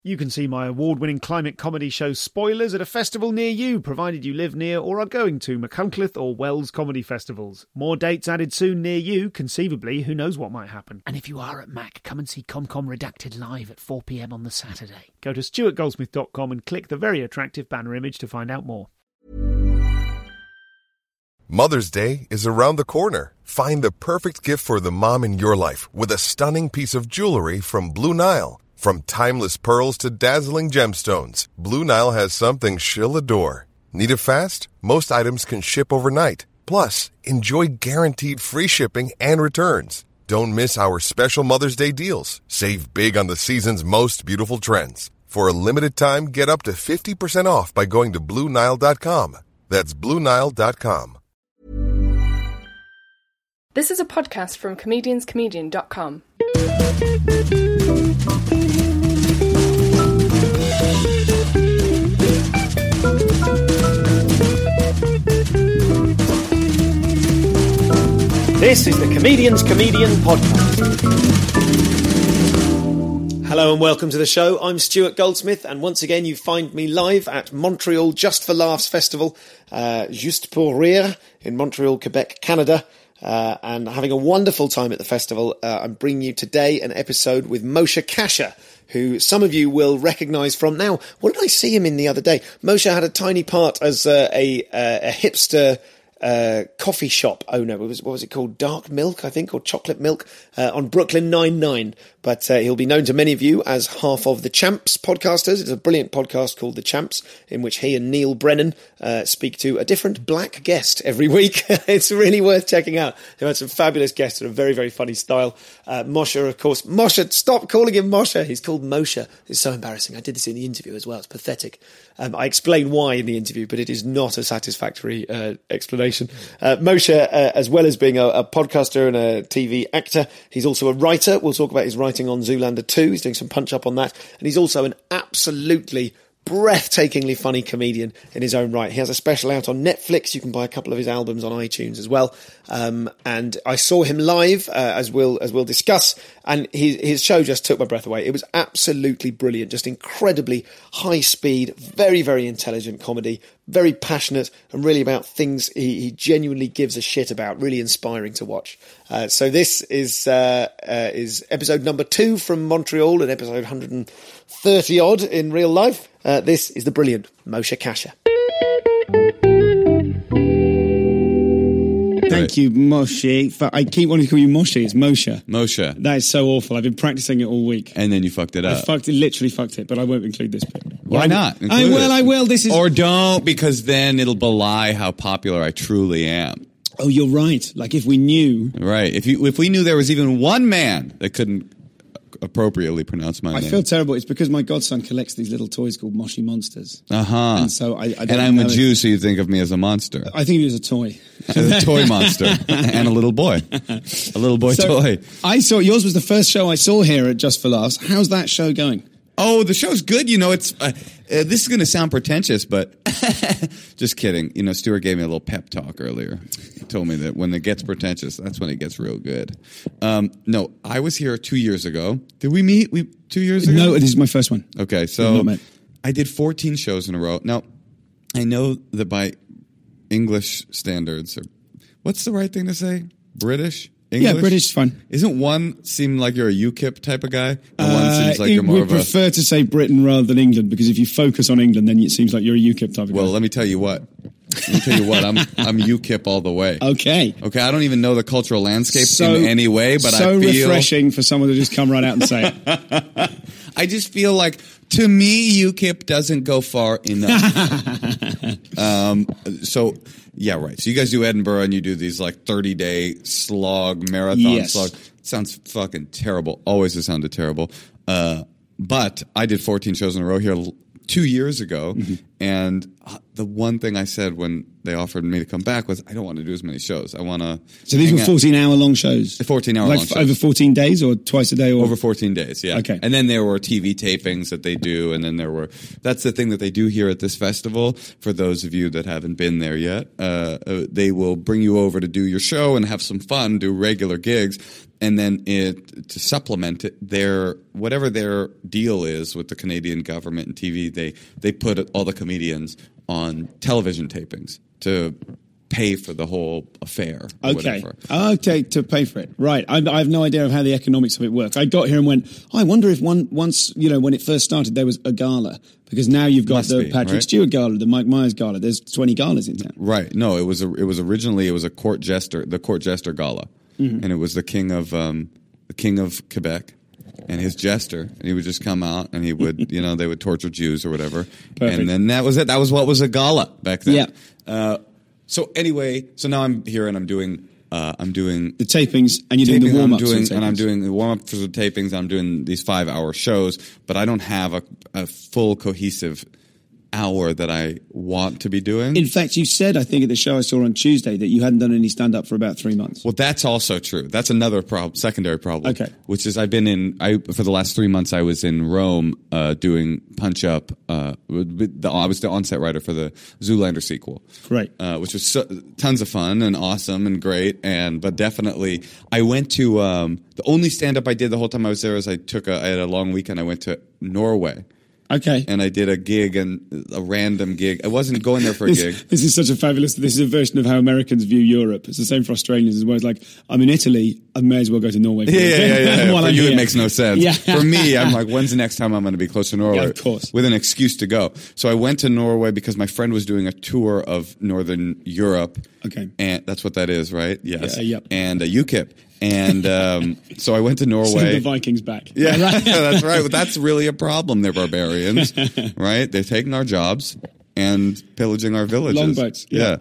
You can see my award-winning climate comedy show Spoilers at a festival near you, provided you live near or are going to Machynlleth or Wells comedy festivals. More dates added soon near you. Conceivably, who knows what might happen. And if you are at Mac, come and see ComCom Redacted live at 4 p.m. on the Saturday. Go to stuartgoldsmith.com and click the very attractive banner image to find out more. Mother's Day is around the corner. Find the perfect gift for the mom in your life with a stunning piece of jewelry from Blue Nile. From timeless pearls to dazzling gemstones, Blue Nile has something she'll adore. Need it fast? Most items can ship overnight. Plus, enjoy guaranteed free shipping and returns. Don't miss our special Mother's Day deals. Save big on the season's most beautiful trends. For a limited time, get up to 50% off by going to BlueNile.com. That's BlueNile.com. This is a podcast from comedianscomedian.com. This is the Comedian's Comedian podcast. Hello and welcome to the show. I'm Stuart Goldsmith, and once again you find me live at Montreal Just for Laughs Festival, Juste pour Rire in Montreal, Quebec, Canada. And having a wonderful time at the festival. I'm bringing you today an episode with Moshe Kasher, who some of you will recognise from now. What did I see him in the other day? Moshe had a tiny part as a hipster coffee shop owner. What was it called? Dark Milk, I think, or Chocolate Milk on Brooklyn Nine-Nine. But he'll be known to many of you as half of the Champs podcasters. It's a brilliant podcast called The Champs, in which he and Neil Brennan speak to a different black guest every week. It's really worth checking out. They've had some fabulous guests in a very, very funny style. Moshe, of course. Moshe, stop calling him Moshe. He's called Moshe. It's so embarrassing. I did this in the interview as well. It's pathetic. I explain why in the interview, but it is not a satisfactory explanation. Moshe, as well as being a podcaster and a TV actor, he's also a writer. We'll talk about his writing on Zoolander 2. He's doing some punch-up on that. And he's also an absolutely breathtakingly funny comedian in his own right. He has a special out on Netflix. You can buy a couple of his albums on iTunes as well. And I saw him live, as we'll discuss, and his show just took my breath away. It was absolutely brilliant, just incredibly high speed, very, very intelligent comedy, very passionate, and really about things he genuinely gives a shit about, really inspiring to watch. So this is episode number 2 from Montreal, and episode 130 odd in real life. This is the brilliant Moshe Kasher. Thank you, Moshe. I keep wanting to call you Moshe. It's Moshe. Moshe. That is so awful. I've been practicing it all week. And then you fucked it up. Literally fucked it, but I won't include this bit. Why not? I will. This is... Or don't, because then it'll belie how popular I truly am. Oh, you're right. Like if we knew... Right. If we knew there was even one man that couldn't appropriately pronounce my name. I feel terrible. It's because my godson collects these little toys called Moshi Monsters. Uh-huh. And so I don't and I'm know a Jew, so you think of me as a monster. I think of you as a toy. As a toy monster. And a little boy. A little boy toy. I saw... Yours was the first show I saw here at Just for Laughs. How's that show going? Oh, the show's good. You know, it's this is going to sound pretentious, but just kidding. You know, Stuart gave me a little pep talk earlier. He told me that when it gets pretentious, that's when it gets real good. No, I was here 2 years ago. Did we meet 2 years ago? No, this is my first one. Okay, so I did 14 shows in a row. Now, I know that by English standards, or what's the right thing to say? British? English? Yeah, British is fine. Isn't one seem like you're a UKIP type of guy? And one seems like you're more we of a... prefer to say Britain rather than England, because if you focus on England, then it seems like you're a UKIP type of guy. Well, let me tell you what. I'm UKIP all the way. Okay. I don't even know the cultural landscape in any way, but I feel... So refreshing for someone to just come right out and say it. I just feel like, to me, UKIP doesn't go far enough. Yeah, right. So you guys do Edinburgh and you do these like 30-day slog, marathon slog. It sounds fucking terrible. Always has sounded terrible. But I did 14 shows in a row here 2 years ago. Mm-hmm. And the one thing I said when they offered me to come back was I don't want to do as many shows. I want to. So these were 14-hour long shows? 14-hour like long shows. Over 14 days or twice a day? Or? Over 14 days, yeah. Okay. And then there were TV tapings that they do, and then that's the thing that they do here at this festival. For those of you that haven't been there yet, they will bring you over to do your show and have some fun, do regular gigs. And then to supplement it, whatever their deal is with the Canadian government and TV, they put all the comedians on television tapings to pay for the whole affair. Okay, to pay for it. Right. I have no idea of how the economics of it work. I got here and went, I wonder if once, when it first started, there was a gala. Because now you've got Patrick Stewart Gala, the Mike Myers Gala. There's 20 galas in town. Right. No, it was originally a court jester Gala. Mm-hmm. And it was the king of Quebec and his jester, and he would just come out and he would, they would torture Jews or whatever. Perfect. And then that was it. That was what was a gala back then. Yeah. So anyway, now I'm here and I'm doing the tapings, and you're doing the warm-ups. And I'm doing the warm-up for the tapings. I'm doing these 5-hour shows, but I don't have a full cohesive hour that I want to be doing. In fact, you said, I think at the show I saw on Tuesday, that you hadn't done any stand-up for about 3 months. Well, that's also true. That's another secondary problem. Okay. Which is for the last 3 months I was in Rome doing Punch Up. I was the on-set writer for the Zoolander sequel. Right. Which was tons of fun and awesome and great. But definitely, I went to, the only stand-up I did the whole time I was there is I had a long weekend. I went to Norway. Okay. And I did a random gig. I wasn't going there for a gig. This is such a fabulous, this is a version of how Americans view Europe. It's the same for Australians as well. It's like, I'm in Italy, I may as well go to Norway. Yeah. For you, it makes no sense. Yeah. For me, I'm like, when's the next time I'm going to be close to Norway? Yeah, of course. With an excuse to go. So I went to Norway because my friend was doing a tour of Northern Europe. Okay. And that's what that is, right? Yes. Yep. And UKIP. And so I went to Norway. Send the Vikings back. Yeah, that's right. That's really a problem. They're barbarians, right? They're taking our jobs and pillaging our villages. Longboats. Yeah.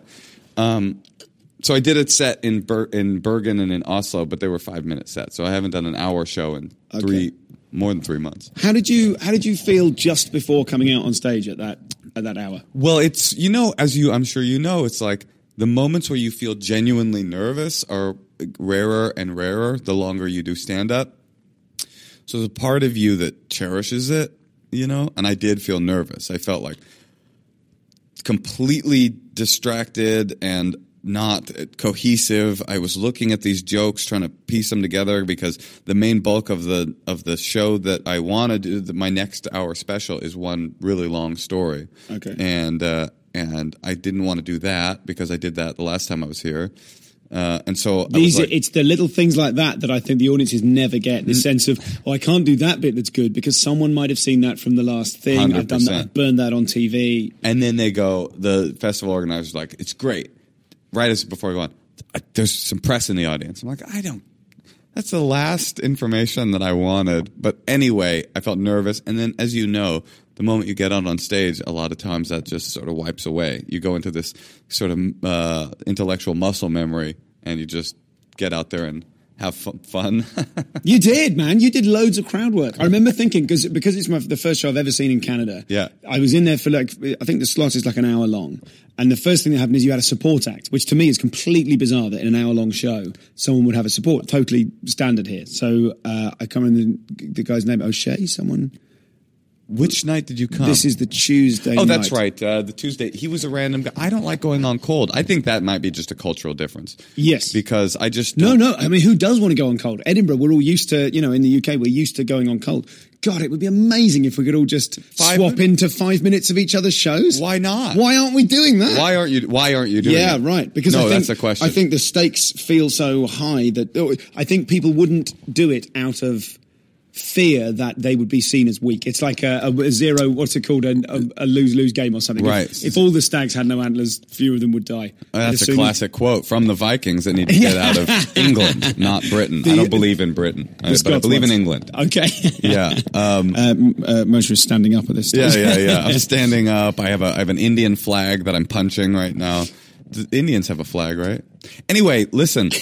So I did a set in Bergen and in Oslo, but they were 5-minute sets. So I haven't done an hour show in more than 3 months. How did you feel just before coming out on stage at that hour? Well, it's I'm sure you know, it's like the moments where you feel genuinely nervous are rarer and rarer the longer you do stand-up. So there's a part of you that cherishes it, and I did feel nervous. I felt like completely distracted and not cohesive. I was looking at these jokes, trying to piece them together because the main bulk of the show that I want to do, my next hour special, is one really long story. Okay. And I didn't want to do that because I did that the last time I was here. And so it's the little things like that I think the audiences never get. The sense of, I can't do that bit that's good because someone might have seen that from the last thing. 100%. I've done that. I've burned that on TV. And then the festival organizer's like, it's great. Right before I go on, there's some press in the audience. I'm like, that's the last information that I wanted. But anyway, I felt nervous. And then, as you know, the moment you get out on stage, a lot of times that just sort of wipes away. You go into this sort of intellectual muscle memory, and you just get out there and have fun. You did, man. You did loads of crowd work. I remember thinking, because it's the first show I've ever seen in Canada. Yeah. I was in there for I think the slot is like an hour long. And the first thing that happened is you had a support act, which to me is completely bizarre that in an hour-long show, someone would have a support. Totally standard here. So I can't remember the guy's name. O'Shea, someone? Which night did you come? This is the Tuesday night. Oh, that's right. The Tuesday. He was a random guy. I don't like going on cold. I think that might be just a cultural difference. Yes. Because I just... No. I mean, who does want to go on cold? Edinburgh, we're all used to, in the UK, we're used to going on cold. God, it would be amazing if we could all just swap into 5 minutes of each other's shows. Why not? Why aren't we doing that? Why aren't you doing Yeah, it? right. Because that's the question. I think the stakes feel so high that I think people wouldn't do it out of fear that they would be seen as weak. It's like a zero, what's it called, a lose-lose game or something. Right. If all the stags had no antlers, fewer of them would die. That's a classic quote from the Vikings that need to get out of England, not Britain. I don't believe in Britain, but I believe in England. Okay. Yeah. Moshe is standing up at this stage. Yeah. I'm standing up. I have an Indian flag that I'm punching right now. The Indians have a flag, right? Anyway, listen.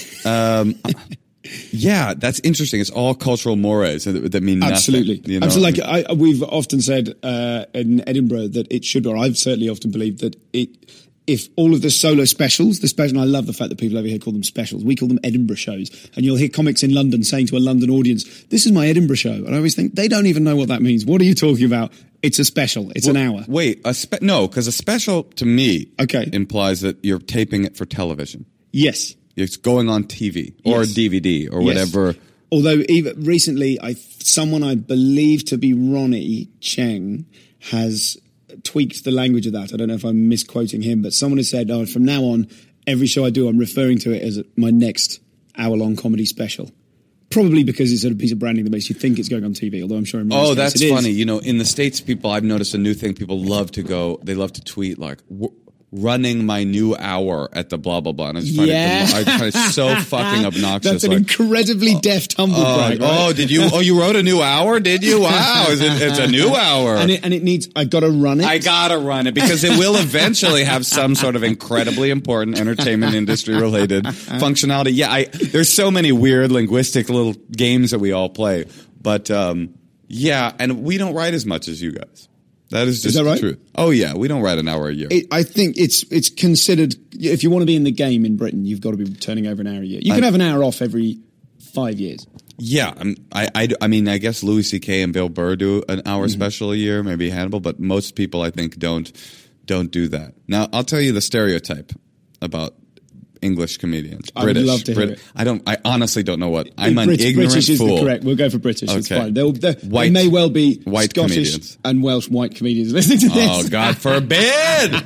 Yeah, that's interesting. It's all cultural mores that mean nothing. Absolutely. Absolutely. We've often said in Edinburgh that it should, or I've certainly often believed that if all of the solo specials, and I love the fact that people over here call them specials. We call them Edinburgh shows. And you'll hear comics in London saying to a London audience, this is my Edinburgh show. And I always think, they don't even know what that means. What are you talking about? It's a special. It's an hour. Wait, no, because a special to me Okay. implies that you're taping it for television. Yes. It's going on TV or Yes. DVD or Yes. whatever. Although even recently, someone I believe to be Ronnie Cheng has tweaked the language of that. I don't know if I'm misquoting him, but someone has said, from now on, every show I do, I'm referring to it as my next hour-long comedy special. Probably because it's sort of a piece of branding that makes you think it's going on TV, although I'm sure in Ronnie's case That's it is. funny. You know, in the States, I've noticed a new thing. People love to tweet like, running my new hour at the blah, blah, blah. And I just find I find it so fucking obnoxious. That's an incredibly deft humble brag, right? You wrote a new hour, did you? Wow, it's a new hour. And it needs, I gotta run it. I gotta run it because it will eventually have some sort of incredibly important entertainment industry related functionality. Yeah, there's so many weird linguistic little games that we all play. But, yeah, and we don't write as much as you guys. That is just right? the truth. Oh, yeah. We don't write an hour a year. I think it's considered, if you want to be in the game in Britain, you've got to be turning over an hour a year. You can have an hour off every 5 years. Yeah. I mean, I guess Louis C.K. and Bill Burr do an hour special a year, maybe Hannibal, but most people, I think, don't do that. Now, I'll tell you the stereotype about English comedians. I would love to hear it. I honestly don't know what. I'm an ignorant British is fool. the correct. We'll go for British. It's Okay. fine. There may well be white Scottish comedians. and Welsh white comedians listening to this. Oh, God forbid!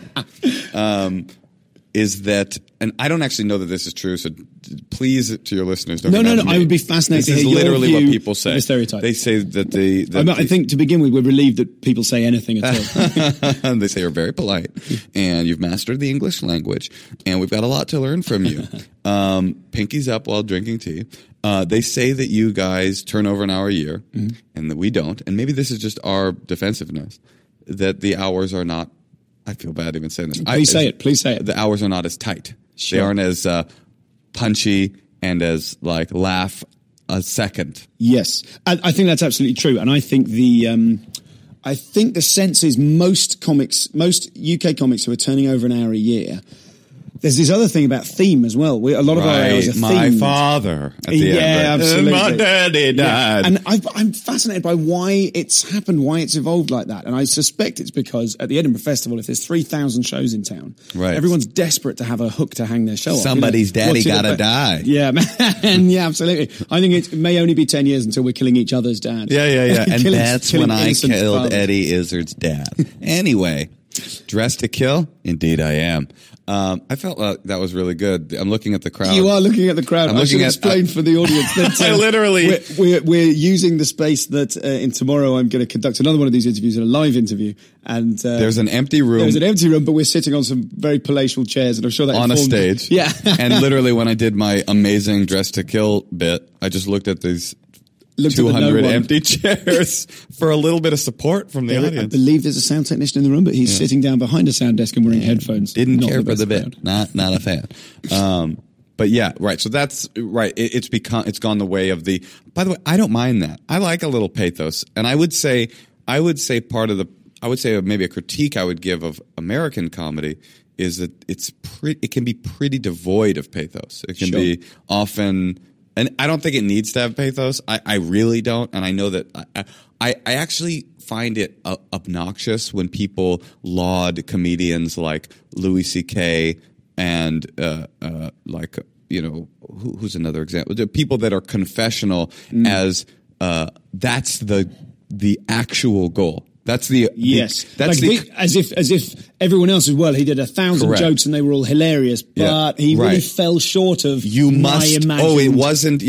Is that, and I don't actually know that this is true, so please, to your listeners, don't No, get mad at me. I would be fascinated This to is hear your literally what view people say. of the stereotype. They say that I think to begin with, we're relieved that people say anything at all. they say you're very polite and you've mastered the English language and we've got a lot to learn from you. Pinkies up while drinking tea. They say that you guys turn over an hour a year and that we don't. And maybe this is just our defensive-ness, that the hours are not, I feel bad even saying this. Please say it. The hours are not as tight. Sure. They aren't as punchy and as laugh a second. Yes, I think that's absolutely true, and I think the sense is most UK comics who are turning over an hour a year. There's this other thing about theme as well. A lot of our hours are themed. My father at the end. Right? Absolutely. My daddy died. And I'm fascinated by why it's happened, why it's evolved like that. And I suspect it's because at the Edinburgh Festival, if there's 3,000 shows in town, right, everyone's desperate to have a hook to hang their show on. Somebody's daddy gotta die. Yeah, man. Yeah, absolutely. I think it may only be 10 years until we're killing each other's dad. Yeah. And that's when I killed fathers. Eddie Izzard's dad. Anyway, dressed to kill? Indeed I am. I felt that was really good. I'm looking at the crowd. You are looking at the crowd. I should explain for the audience that I literally we're using the space that in tomorrow I'm going to conduct another one of these interviews, a live interview, and there's an empty room. There's an empty room, but we're sitting on some very palatial chairs, and I'm sure that on a stage. Yeah, and literally when I did my amazing dress to kill bit, I just looked at these 200 empty chairs for a little bit of support from the audience. I believe there's a sound technician in the room, but he's sitting down behind a sound desk and wearing headphones. Didn't care for the bit. Not a fan. But yeah, right. So that's right. It's gone the way of the. By the way, I don't mind that. I like a little pathos, and I would say maybe a critique I would give of American comedy is that it can be pretty devoid of pathos. It can be often. And I don't think it needs to have pathos. I really don't. And I know that I actually find it obnoxious when people laud comedians like Louis C.K. and who's another example? The people that are confessional as that's the actual goal. That's the as if everyone else as well. He did 1,000 Correct. jokes and they were all hilarious, but he really fell short of. It wasn't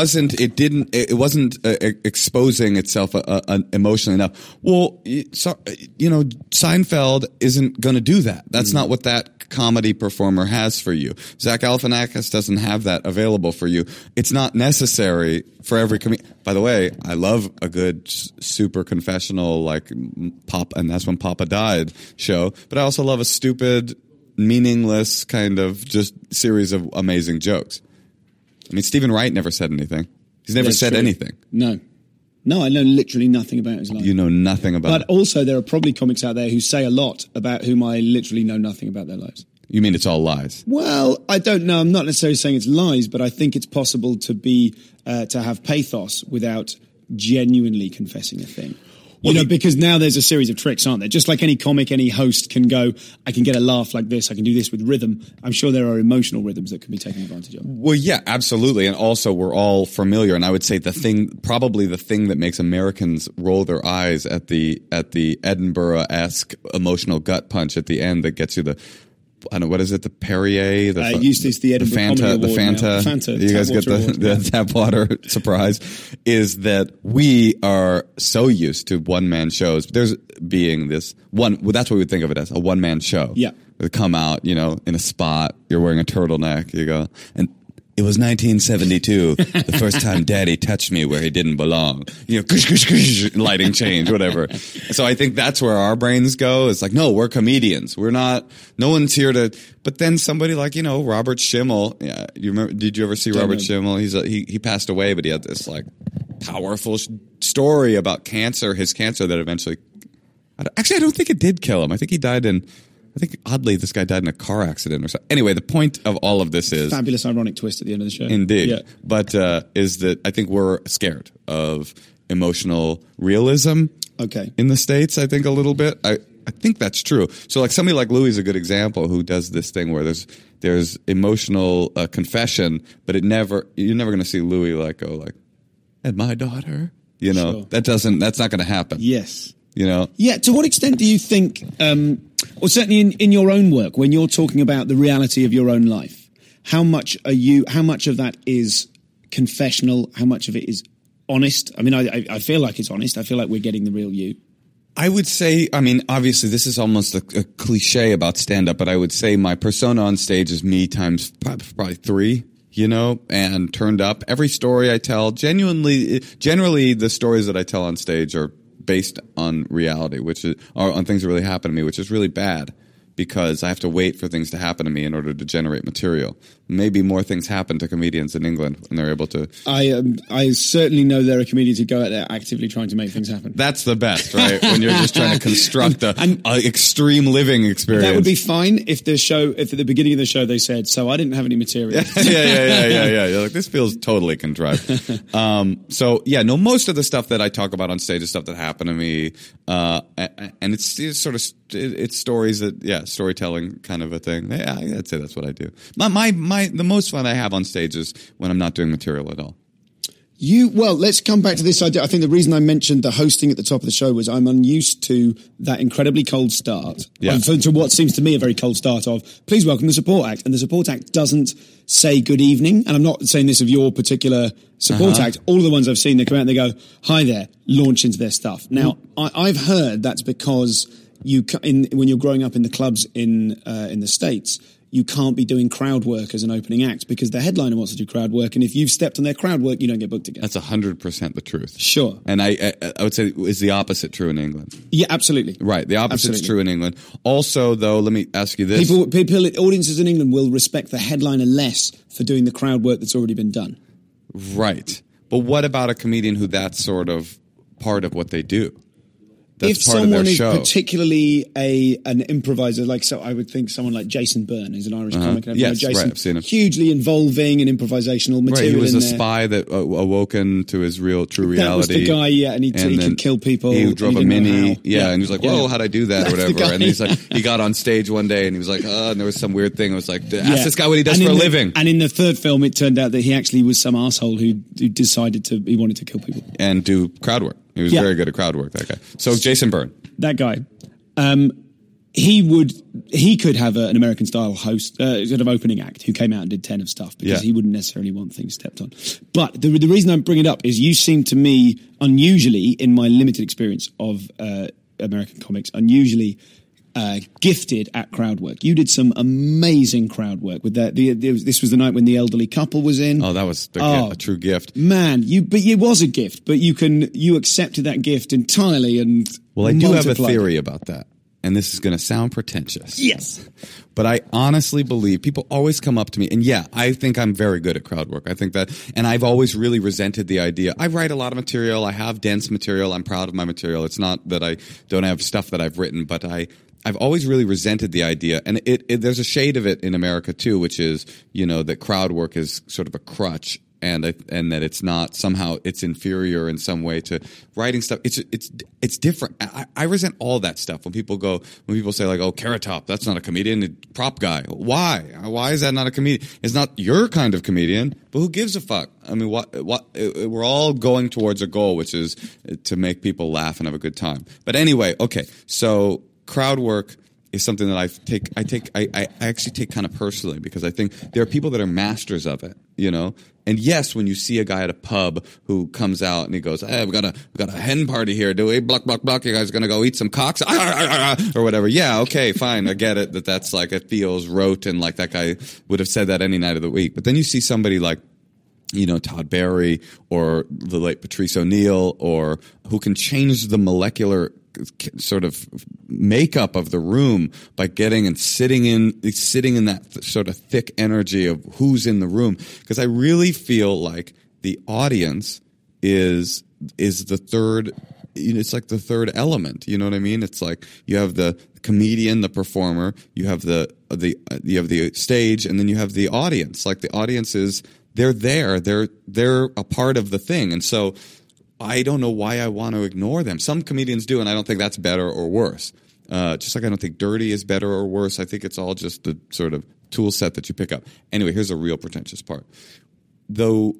exposing itself emotionally enough. Well, Seinfeld isn't going to do that. That's not what that comedy performer has for you. Zach Galifianakis doesn't have that available for you. It's not necessary for every comedian. By the way, I love a good super confessional like Pop, and that's when Papa died show. But I also love a stupid, meaningless kind of just series of amazing jokes. I mean, Stephen Wright never said anything. He's never said anything. No, I know literally nothing about his life. You know nothing about it. But also, there are probably comics out there who say a lot about whom I literally know nothing about their lives. You mean it's all lies? Well, I don't know. I'm not necessarily saying it's lies, but I think it's possible to be to have pathos without genuinely confessing a thing. Because now there's a series of tricks, aren't there? Just like any comic, any host can go, I can get a laugh like this, I can do this with rhythm. I'm sure there are emotional rhythms that can be taken advantage of. Well, yeah, absolutely. And also we're all familiar, and I would say probably the thing that makes Americans roll their eyes at the Edinburgh-esque emotional gut punch at the end that gets you I don't know, what is it? The Perrier? The Eustace, the Edinburgh Comedy Award. The Fanta. You guys get the tap water surprise. Is that we are so used to one-man shows. There's being this one, well, that's what we would think of it as, a one-man show. Yeah. They come out, in a spot, you're wearing a turtleneck, you go, and it was 1972, the first time Daddy touched me where he didn't belong. Kush, kush, kush, lighting change, whatever. So I think that's where our brains go. It's like, no, we're comedians. We're not, no one's here to, but then somebody like, Robert Schimmel. Yeah, did you ever see Robert Schimmel? He passed away, but he had this like powerful story about cancer, his cancer that eventually, actually, I don't think it did kill him. I think he died oddly, this guy died in a car accident or something. Anyway, the point of all of this is... Fabulous ironic twist at the end of the show. Indeed. Yeah. But is that I think we're scared of emotional realism in the States, I think, a little bit. I think that's true. So like somebody like Louis is a good example who does this thing where there's emotional confession, but you're never going to see Louis go and my daughter, Sure. that's not going to happen. Yes. Yeah, to what extent do you think, or certainly in your own work, when you're talking about the reality of your own life, how much of that is confessional? How much of it is honest? I mean, I feel like it's honest. I feel like we're getting the real you. I would say, obviously this is almost a cliche about stand-up, but I would say my persona on stage is me times probably 3. And turned up. Every story I tell, generally the stories that I tell on stage are based on reality, or on things that really happen to me, which is really bad because I have to wait for things to happen to me in order to generate material. Maybe more things happen to comedians in England and they're able to... I certainly know there are comedians who go out there actively trying to make things happen. That's the best, right? When you're just trying to construct an extreme living experience. That would be fine if at the beginning of the show they said, so I didn't have any material. Yeah. You're like, this feels totally contrived. Most of the stuff that I talk about on stage is stuff that happened to me. And it's sort of, it's stories that, storytelling kind of a thing. Yeah, I'd say that's what I do. The most fun I have on stage is when I'm not doing material at all. Let's come back to this idea. I think the reason I mentioned the hosting at the top of the show was I'm unused to that incredibly cold start. Yeah. To what seems to me a very cold start of, please welcome the support act. And the support act doesn't say good evening. And I'm not saying this of your particular support act. All of the ones I've seen, they come out and they go, hi there, launch into their stuff. Now, I've heard that's because when you're growing up in the clubs in the States, you can't be doing crowd work as an opening act because the headliner wants to do crowd work, and if you've stepped on their crowd work, you don't get booked again. That's 100% the truth. Sure. And I would say, is the opposite true in England? Yeah, absolutely. Right, the opposite's true in England. Also, though, let me ask you this. Audiences in England will respect the headliner less for doing the crowd work that's already been done. Right. But what about a comedian who that's sort of part of what they do? That's if part someone of their is show. Particularly an improviser, I would think someone like Jason Byrne, who's an Irish comic. And yes, Jason, right, I've seen him. Hugely involving and improvisational material. Right, he was in a there. spy that awoken to his true reality. That was the guy, and he could kill people. He drove a Mini, and he was like, "Whoa, Yeah. how'd I do that?" or whatever. And he's like, he got on stage one day, and he was like, and there was some weird thing. It was like, ask this guy what he does for a living. And in the third film, it turned out that he actually was some asshole who decided he wanted to kill people and do crowd work. He was very good at crowd work. That guy. So Jason Byrne. That guy, he could have an American style host, sort of opening act who came out and did 10 of stuff because he wouldn't necessarily want things stepped on. But the reason I'm bringing it up is you seem to me, unusually, in my limited experience of American comics, unusually gifted at crowd work. You did some amazing crowd work with that. This was the night when the elderly couple was in. Oh, that was a true gift. Man, it was a gift, but you accepted that gift entirely and well, I do have a multiplied it. theory about that. And this is going to sound pretentious. Yes. But I honestly believe people always come up to me. And I think I'm very good at crowd work. I think that, and I've always really resented the idea. I write a lot of material. I have dense material. I'm proud of my material. It's not that I don't have stuff that I've written, but I I've always really resented the idea, and there's a shade of it in America too, which is, you know, that crowd work is sort of a crutch, and that it's not, somehow it's inferior in some way to writing stuff. It's different. I resent all that stuff when people say like, oh, Carrot Top, that's not a comedian, prop guy. Why is that not a comedian? It's not your kind of comedian, but who gives a fuck? I mean, we're all going towards a goal, which is to make people laugh and have a good time. But anyway, okay, so crowd work is something that I actually take kind of personally, because I think there are people that are masters of it, you know. And yes, when you see a guy at a pub who comes out and he goes, "Hey, we got a hen party here. Do we? Block. You guys gonna go eat some cocks or whatever?" Yeah, okay, fine. I get it. That's like, it feels rote, and like that guy would have said that any night of the week. But then you see somebody like, you know, Todd Barry or the late Patrice O'Neill, or who can change the molecular sort of makeup of the room by getting and sitting in that sort of thick energy of who's in the room. Because I really feel like the audience is the third, you know, it's like the third element. You know what I mean? It's like you have the comedian, the performer, you have the stage, and then you have the audience. Like the audience they're there, they're a part of the thing. And so I don't know why I want to ignore them. Some comedians do, and I don't think that's better or worse. Just like I don't think dirty is better or worse. I think it's all just the sort of tool set that you pick up. Anyway, here's a real pretentious part. Though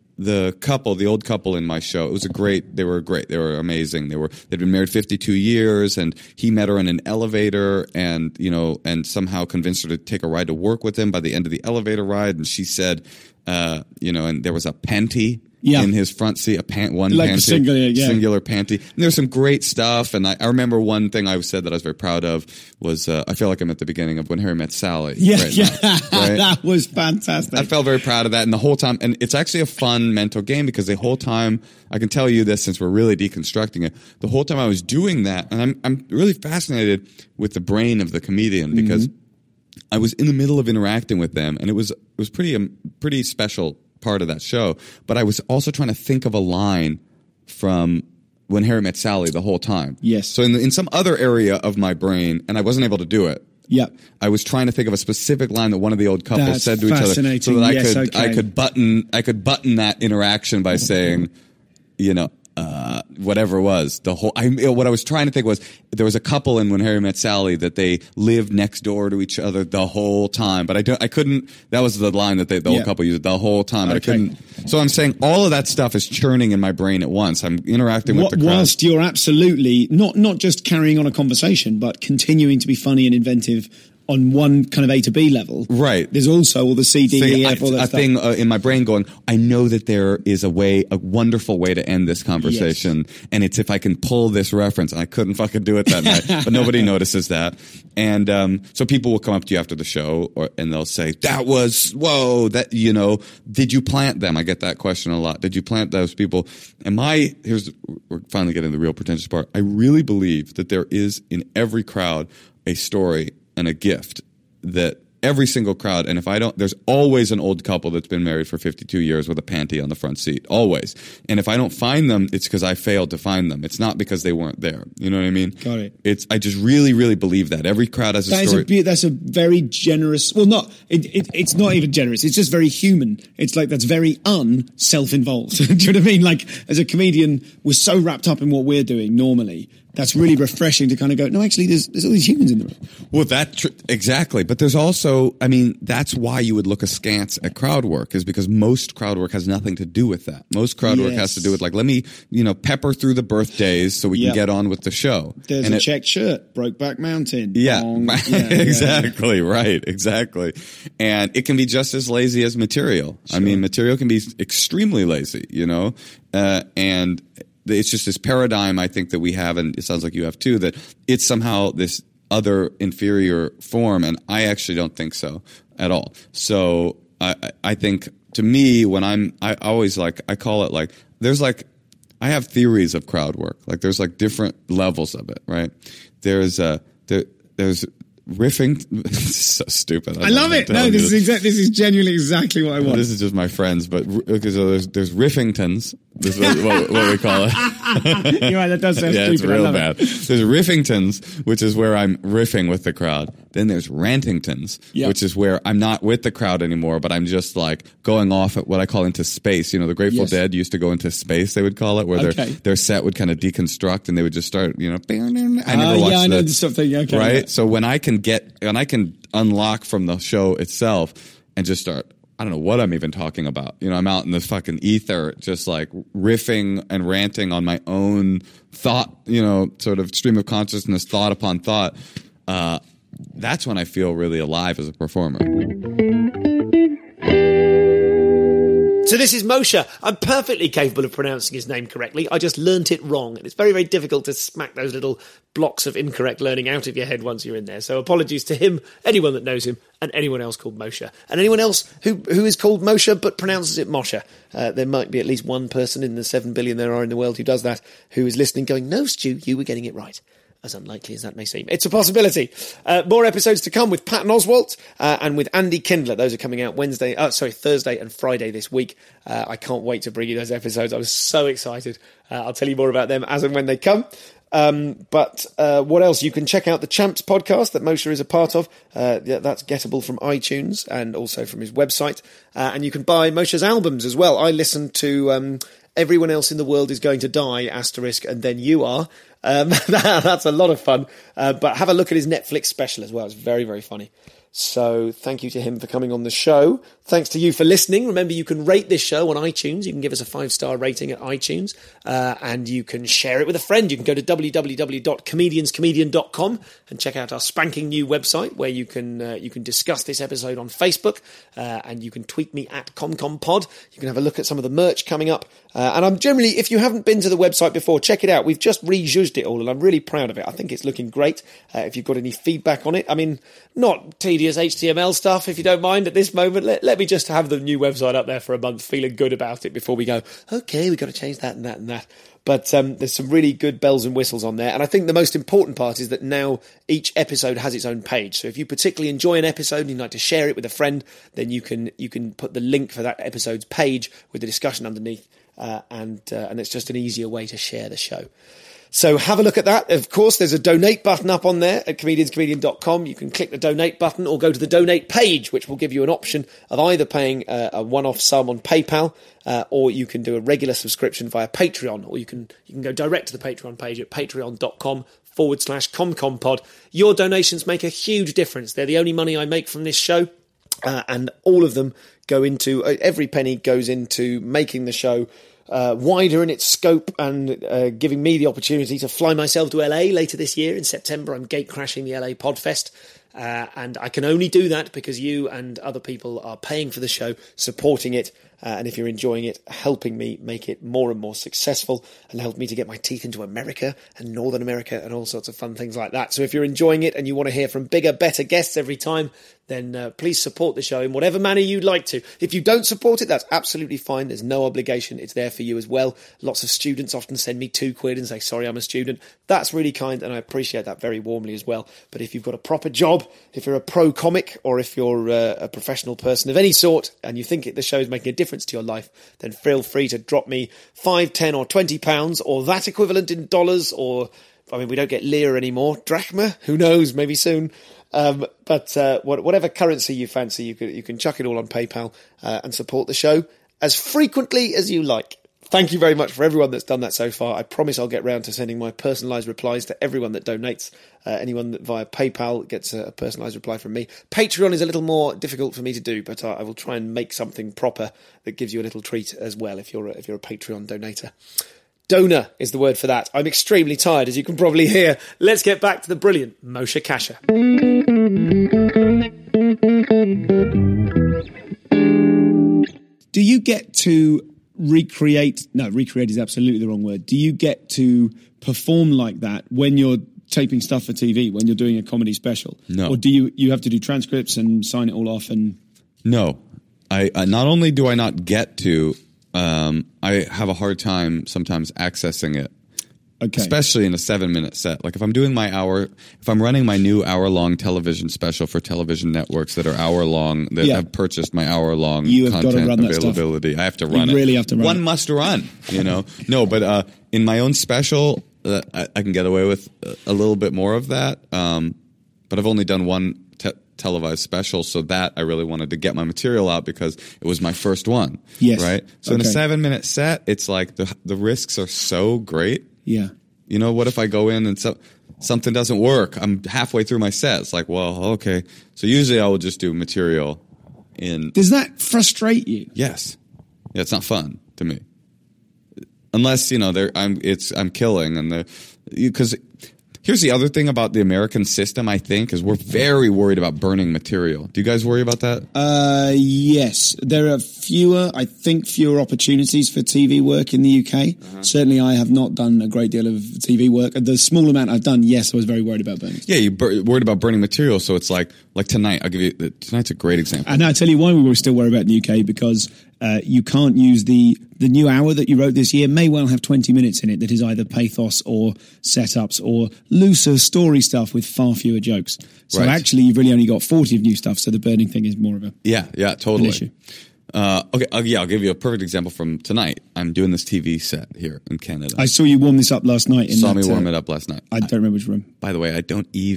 the old couple in my show, they were great. They were amazing. They'd been married 52 years, and he met her in an elevator, and, you know, and somehow convinced her to take a ride to work with him by the end of the elevator ride. And she said, you know, and there was a panty in his front seat, one like panty, singular panty. And there's some great stuff. And I remember one thing I said that I was very proud of was, I feel like I'm at the beginning of When Harry Met Sally. Yeah, right now, right? That was fantastic. I felt very proud of that. And the whole time, and it's actually a fun mental game, because the whole time, I can tell you this since we're really deconstructing it, the whole time I was doing that, and I'm really fascinated with the brain of the comedian, because I was in the middle of interacting with them, and it was pretty special part of that show. But I was also trying to think of a line from When Harry Met Sally the whole time. Yes. So in some other area of my brain, and I wasn't able to do it. Yeah. I was trying to think of a specific line that one of the old couples said to each other, so that I could button that interaction by saying, you know, whatever it was, what I was trying to think was, there was a couple in When Harry Met Sally that they lived next door to each other the whole time, but I couldn't, that was the line that the old couple used the whole time, but I couldn't. So I'm saying all of that stuff is churning in my brain at once. I'm interacting with the crowd. Whilst you're absolutely not just carrying on a conversation, but continuing to be funny and inventive on one kind of A to B level. Right. There's also all the C, D, E, F, all that stuff. Thing in my brain going, I know that there is a wonderful way to end this conversation. Yes. And it's if I can pull this reference. And I couldn't fucking do it that night. But nobody notices that. And so people will come up to you after the show and they'll say, that, you know, did you plant them? I get that question a lot. Did you plant those people? And we're finally getting to the real pretentious part. I really believe that there is in every crowd a story and a gift that every single crowd, and there's always an old couple that's been married for 52 years with a panty on the front seat, always. And if I don't find them, it's because I failed to find them. It's not because they weren't there. You know what I mean? Got it. I just really, really believe that every crowd has a story. That's a very generous. Well, it's not even generous. It's just very human. It's like that's very self-involved. Do you know what I mean? Like, as a comedian, we're so wrapped up in what we're doing normally. That's really refreshing to kind of go, no, actually, there's all these humans in the room. Well, exactly. But there's also, I mean, that's why you would look askance at crowd work, is because most crowd work has nothing to do with that. Most crowd work has to do with, like, let me, you know, pepper through the birthdays so we can get on with the show. There's a checked shirt, Brokeback Mountain. Yeah. Exactly. Right. Exactly. And it can be just as lazy as material. Sure. I mean, material can be extremely lazy, you know, and it's just this paradigm, I think, that we have, and it sounds like you have too, that it's somehow this other inferior form, and I actually don't think so at all. So I think, to me, when I always like, I call it like, there's like, I have theories of crowd work. Like, there's like different levels of it, right? There's riffing. This is so stupid. I love it. No, this is genuinely exactly what I want. This is just my friends, but because there's Riffingtons, This is what we call it. You're right, that does sound stupid. It's real bad. There's Riffingtons, which is where I'm riffing with the crowd. Then there's Rantingtons, which is where I'm not with the crowd anymore, but I'm just like going off at what I call into space. You know, the Grateful Dead used to go into space, they would call it, where their set would kind of deconstruct and they would just start, I never watched I know the stuff thing. Okay, right? So when I can unlock from the show itself and just start, I don't know what I'm even talking about. I'm out in this fucking ether, just like riffing and ranting on my own thought, sort of stream of consciousness, thought upon thought. That's when I feel really alive as a performer. So this is Moshe. I'm perfectly capable of pronouncing his name correctly. I just learnt it wrong. And it's very, very difficult to smack those little blocks of incorrect learning out of your head once you're in there. So apologies to him, anyone that knows him, and anyone else called Moshe. And anyone else who is called Moshe but pronounces it Moshe. There might be at least one person in the 7 billion there are in the world who does that, who is listening going, no, Stu, you were getting it right. As unlikely as that may seem. It's a possibility. More episodes to come with Patton Oswalt and with Andy Kindler. Those are coming out Thursday and Friday this week. I can't wait to bring you those episodes. I'm so excited. I'll tell you more about them as and when they come. But what else? You can check out the Champs podcast that Moshe is a part of. That's gettable from iTunes and also from his website. And you can buy Moshe's albums as well. I listen to Everyone Else in the World Is Going to Die, *, and Then You Are. That's a lot of fun. But have a look at his Netflix special as well. It's very, very funny. So thank you to him for coming on the show. Thanks to you for listening. Remember, you can rate this show on iTunes. You can give us a 5-star rating at iTunes. And you can share it with a friend. You can go to www.comedianscomedian.com and check out our spanking new website where you can discuss this episode on Facebook. And you can tweet me at ComComPod. You can have a look at some of the merch coming up. And I'm generally, if you haven't been to the website before, check it out. We've just rejudged it all and I'm really proud of it. I think it's looking great. If you've got any feedback on it, I mean, not tedious HTML stuff, if you don't mind at this moment. Let me just have the new website up there for a month, feeling good about it before we go, okay, we've got to change that and that and that. But there's some really good bells and whistles on there. And I think the most important part is that now each episode has its own page. So if you particularly enjoy an episode and you'd like to share it with a friend, then you can put the link for that episode's page with the discussion underneath. And it's just an easier way to share the show. So have a look at that. Of course, there's a donate button up on there at comedianscomedian.com. You can click the donate button or go to the donate page, which will give you an option of either paying a one-off sum on PayPal, or you can do a regular subscription via Patreon, or you can go direct to the Patreon page at patreon.com/ComComPod. Your donations make a huge difference. They're the only money I make from this show. And all of them go into, every penny goes into making the show wider in its scope and giving me the opportunity to fly myself to LA later this year. In September, I'm gate crashing the LA Podfest. And I can only do that because you and other people are paying for the show, supporting it, and if you're enjoying it, helping me make it more and more successful and help me to get my teeth into America and Northern America and all sorts of fun things like that. So if you're enjoying it and you want to hear from bigger, better guests every time, then please support the show in whatever manner you'd like to. If you don't support it, that's absolutely fine. There's no obligation. It's there for you as well. Lots of students often send me £2 and say, sorry, I'm a student. That's really kind, and I appreciate that very warmly as well. But if you've got a proper job, if you're a pro comic, or if you're a professional person of any sort, and you think the show is making a difference to your life, then feel free to drop me £5, £10 or £20, or that equivalent in dollars, or, I mean, we don't get lira anymore. Drachma? Who knows? Maybe soon. But whatever currency you fancy, you can chuck it all on PayPal and support the show as frequently as you like. Thank you very much for everyone that's done that so far. I promise I'll get round to sending my personalised replies to everyone that donates. Anyone that via PayPal gets a personalised reply from me. Patreon is a little more difficult for me to do, but I will try and make something proper that gives you a little treat as well if you're a Patreon donator. Donor is the word for that. I'm extremely tired, as you can probably hear. Let's get back to the brilliant Moshe Kasher. Do you get to recreate is absolutely the wrong word. Do you get to perform like that when you're taping stuff for TV, when you're doing a comedy special? No. Or do you have to do transcripts and sign it all off? And no. I not only do I not get to, I have a hard time sometimes accessing it Okay. Especially in a 7-minute set. Like if I'm running my new hour-long television special for television networks that are hour-long, that have purchased my hour-long content availability, I have to run it. You really have to run it. One must run, No, but in my own special, I can get away with a little bit more of that. But I've only done one televised special, so that I really wanted to get my material out because it was my first one. Yes. Right? So in a 7-minute set, it's like the risks are so great. Yeah. What if I go in and something doesn't work? I'm halfway through my set. It's like, well, okay. So usually I will just do material in... Does that frustrate you? Yes. Yeah, it's not fun to me. Unless, I'm killing and because... Here's the other thing about the American system, I think, is we're very worried about burning material. Do you guys worry about that? Yes. There are fewer opportunities for TV work in the UK. Uh-huh. Certainly, I have not done a great deal of TV work. The small amount I've done, yes, I was very worried about burning. Yeah, you're worried about burning material, so it's like tonight. Tonight's a great example. And I'll tell you why we were still worried about the UK, because you can't use the new hour that you wrote this year may well have 20 minutes in it that is either pathos or setups or looser story stuff with far fewer jokes. So actually, you've really only got 40 of new stuff, so the burning thing is more of a totally. An issue. Okay, I'll give you a perfect example from tonight. I'm doing this TV set here in Canada. I saw you warm this up last night. Saw me warm it up last night. I don't remember which room. By the way, I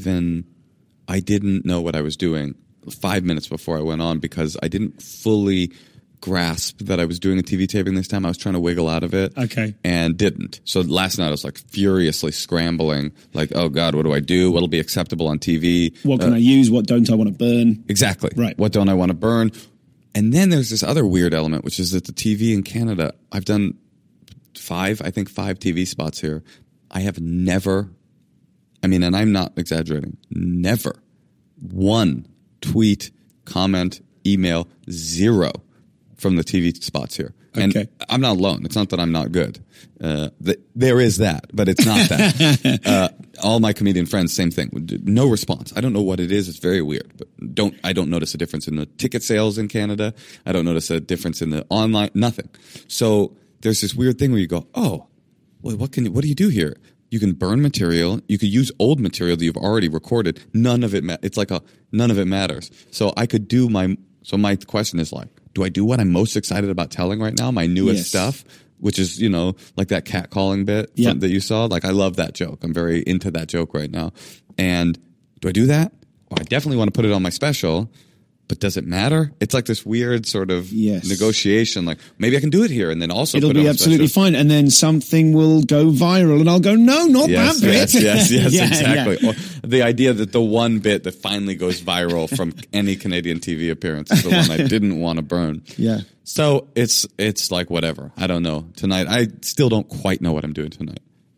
didn't know what I was doing 5 minutes before I went on because I didn't fully grasp that I was doing a TV taping this time. I was trying to wiggle out of it. Okay. And didn't. So last night I was like furiously scrambling, like, oh God, what do I do? What'll be acceptable on TV? What can I use? What don't I want to burn? Exactly. Right. What don't I want to burn? And then there's this other weird element, which is that the TV in Canada, I've done 5 TV spots here. I have never, and I'm not exaggerating, never one tweet, comment, email, 0 from the TV spots here. And I'm not alone. It's not that I'm not good. There is that, but it's not that. All my comedian friends, same thing. No response. I don't know what it is. It's very weird. But I don't notice a difference in the ticket sales in Canada. I don't notice a difference in the online, nothing. So there's this weird thing where you go, oh, well, what do you do here? You can burn material. You could use old material that you've already recorded. None of it, none of it matters. So I could do my question is like, do I do what I'm most excited about telling right now? My newest stuff, which is, like that catcalling bit that you saw. Like, I love that joke. I'm very into that joke right now. And do I do that? Well, I definitely want to put it on my special, but does it matter? It's like this weird sort of negotiation. Like, maybe I can do it here and then also it'll put it on be absolutely fine. And then something will go viral and I'll go, no, not that bit. Yes, exactly. Yeah. Or the idea that the one bit that finally goes viral from any Canadian TV appearance is the one I didn't want to burn. Yeah. So it's like whatever. I don't know. Tonight, I still don't quite know what I'm doing tonight.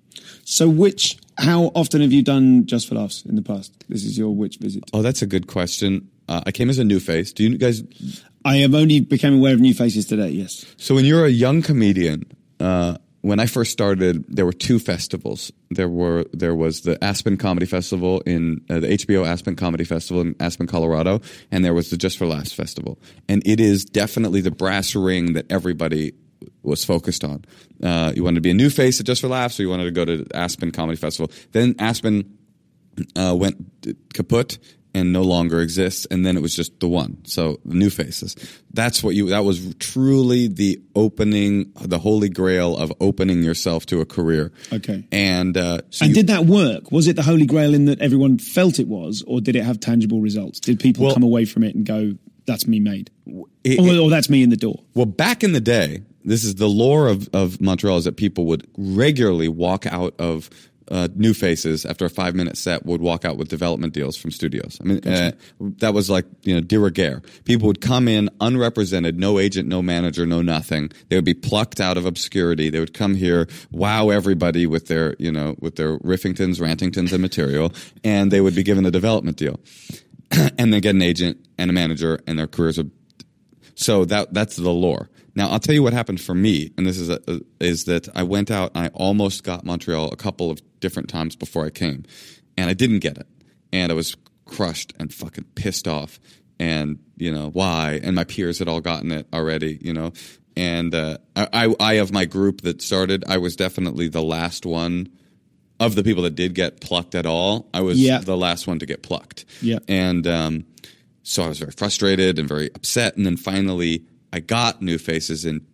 So how often have you done Just for Laughs in the past? This is your which visit? Oh, that's a good question. I came as a new face. Do you guys... I have only become aware of new faces today, yes. So when you're a young comedian, when I first started, there were 2 festivals. There was the Aspen Comedy Festival in the HBO Aspen Comedy Festival in Aspen, Colorado, and there was the Just for Laughs Festival. And it is definitely the brass ring that everybody was focused on. You wanted to be a new face at Just for Laughs, or you wanted to go to Aspen Comedy Festival. Then Aspen went kaput and no longer exists, and then it was just the one. So the new faces. That was truly the opening, the holy grail of opening yourself to a career. Okay. And did that work? Was it the holy grail in that everyone felt it was, or did it have tangible results? Did people come away from it and go, that's me made? Or that's me in the door? Well, back in the day, this is the lore of Montreal, is that people would regularly walk out of new faces after a 5-minute set, would walk out with development deals from studios. That was like, de rigueur. People would come in unrepresented, no agent, no manager, no nothing. They would be plucked out of obscurity. They would come here, wow everybody with their riffingtons, rantingtons and material, and they would be given a development deal. And then get an agent and a manager, and their careers would... So that's the lore. Now, I'll tell you what happened for me, and this is that I went out and I almost got Montreal a couple of different times before I came, and I didn't get it, and I was crushed and fucking pissed off, and why? And my peers had all gotten it already, and I of my group that started, I was definitely the last one of the people that did get plucked at all, I was the last one to get plucked. Yeah. And so I was very frustrated and very upset. And then finally, I got New Faces in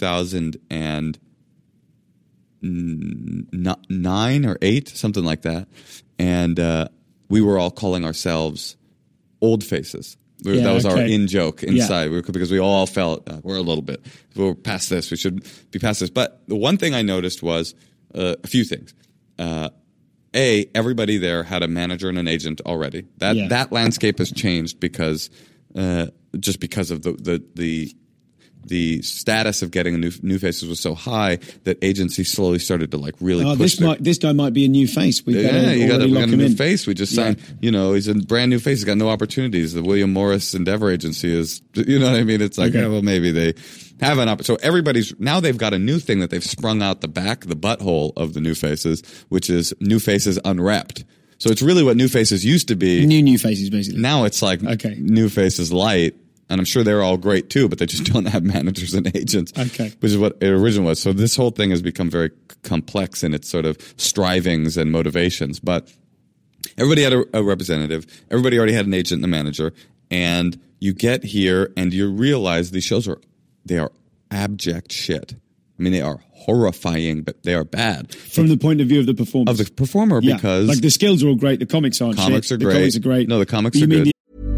2009 or 8, something like that. And we were all calling ourselves Old Faces. That was our in-joke inside, because we all felt we're a little bit, we're past this, we should be past this. But the one thing I noticed was a few things. Everybody there had a manager and an agent already. That landscape has changed because just because of the status of getting New Faces was so high that agencies slowly started to really push. This guy might be a new face. We got a new face. We just signed. He's a brand new face. He's got no opportunities. The William Morris Endeavor Agency is. You know what I mean? It's like, well, maybe they have an opportunity. So now they've got a new thing that they've sprung out the butthole of the New Faces, which is New Faces Unwrapped. So it's really what New Faces used to be. New Faces, basically. Now it's like New Faces Light. And I'm sure they're all great too, but they just don't have managers and agents, which is what it originally was. So this whole thing has become very complex in its sort of strivings and motivations. But everybody had a representative. Everybody already had an agent and a manager. And you get here and you realize these shows are abject shit. I mean, they are horrifying, but they are bad. From the point of view of the performer. Because... Like the skills are all great, the comics aren't shit. The comics are great. No, the comics are good.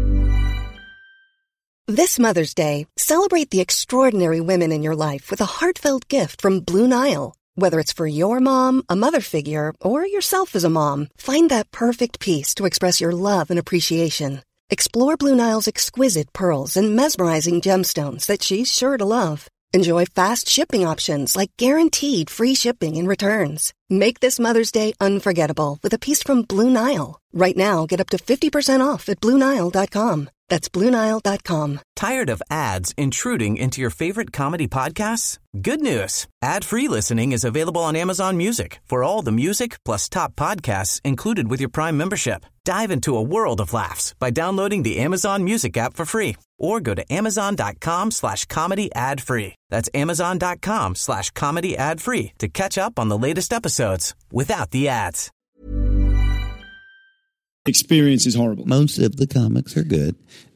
This Mother's Day, celebrate the extraordinary women in your life with a heartfelt gift from Blue Nile. Whether it's for your mom, a mother figure, or yourself as a mom, find that perfect piece to express your love and appreciation. Explore Blue Nile's exquisite pearls and mesmerizing gemstones that she's sure to love. Enjoy fast shipping options like guaranteed free shipping and returns. Make this Mother's Day unforgettable with a piece from Blue Nile. Right now, get up to 50% off at BlueNile.com. That's BlueNile.com. Tired of ads intruding into your favorite comedy podcasts? Good news. Ad-free listening is available on Amazon Music for all the music plus top podcasts included with your Prime membership. Dive into a world of laughs by downloading the Amazon Music app for free or go to Amazon.com/comedy ad-free. That's Amazon.com/comedy ad-free to catch up on the latest episodes without the ads. Experience is horrible. Most of the comics are good.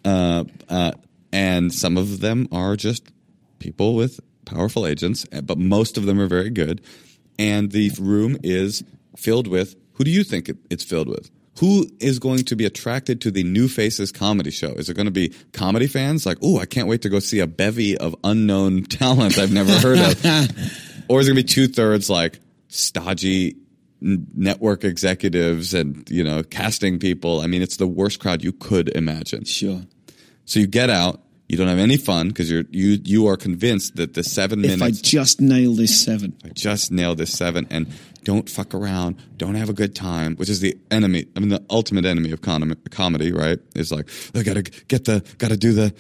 And some of them are just people with powerful agents, but most of them are very good. And the room is filled with, who do you think it's filled with? Who is going to be attracted to the New Faces comedy show? Is it going to be comedy fans? Like, I can't wait to go see a bevy of unknown talent I've never heard of. Or is it going to be 2/3 like stodgy network executives and, casting people? I mean, it's the worst crowd you could imagine. Sure. So you get out, you don't have any fun because you are convinced that the 7 minutes. If I just nail this 7. And don't fuck around, don't have a good time, which is the enemy. I mean, the ultimate enemy of comedy, right? Is like, I gotta do the,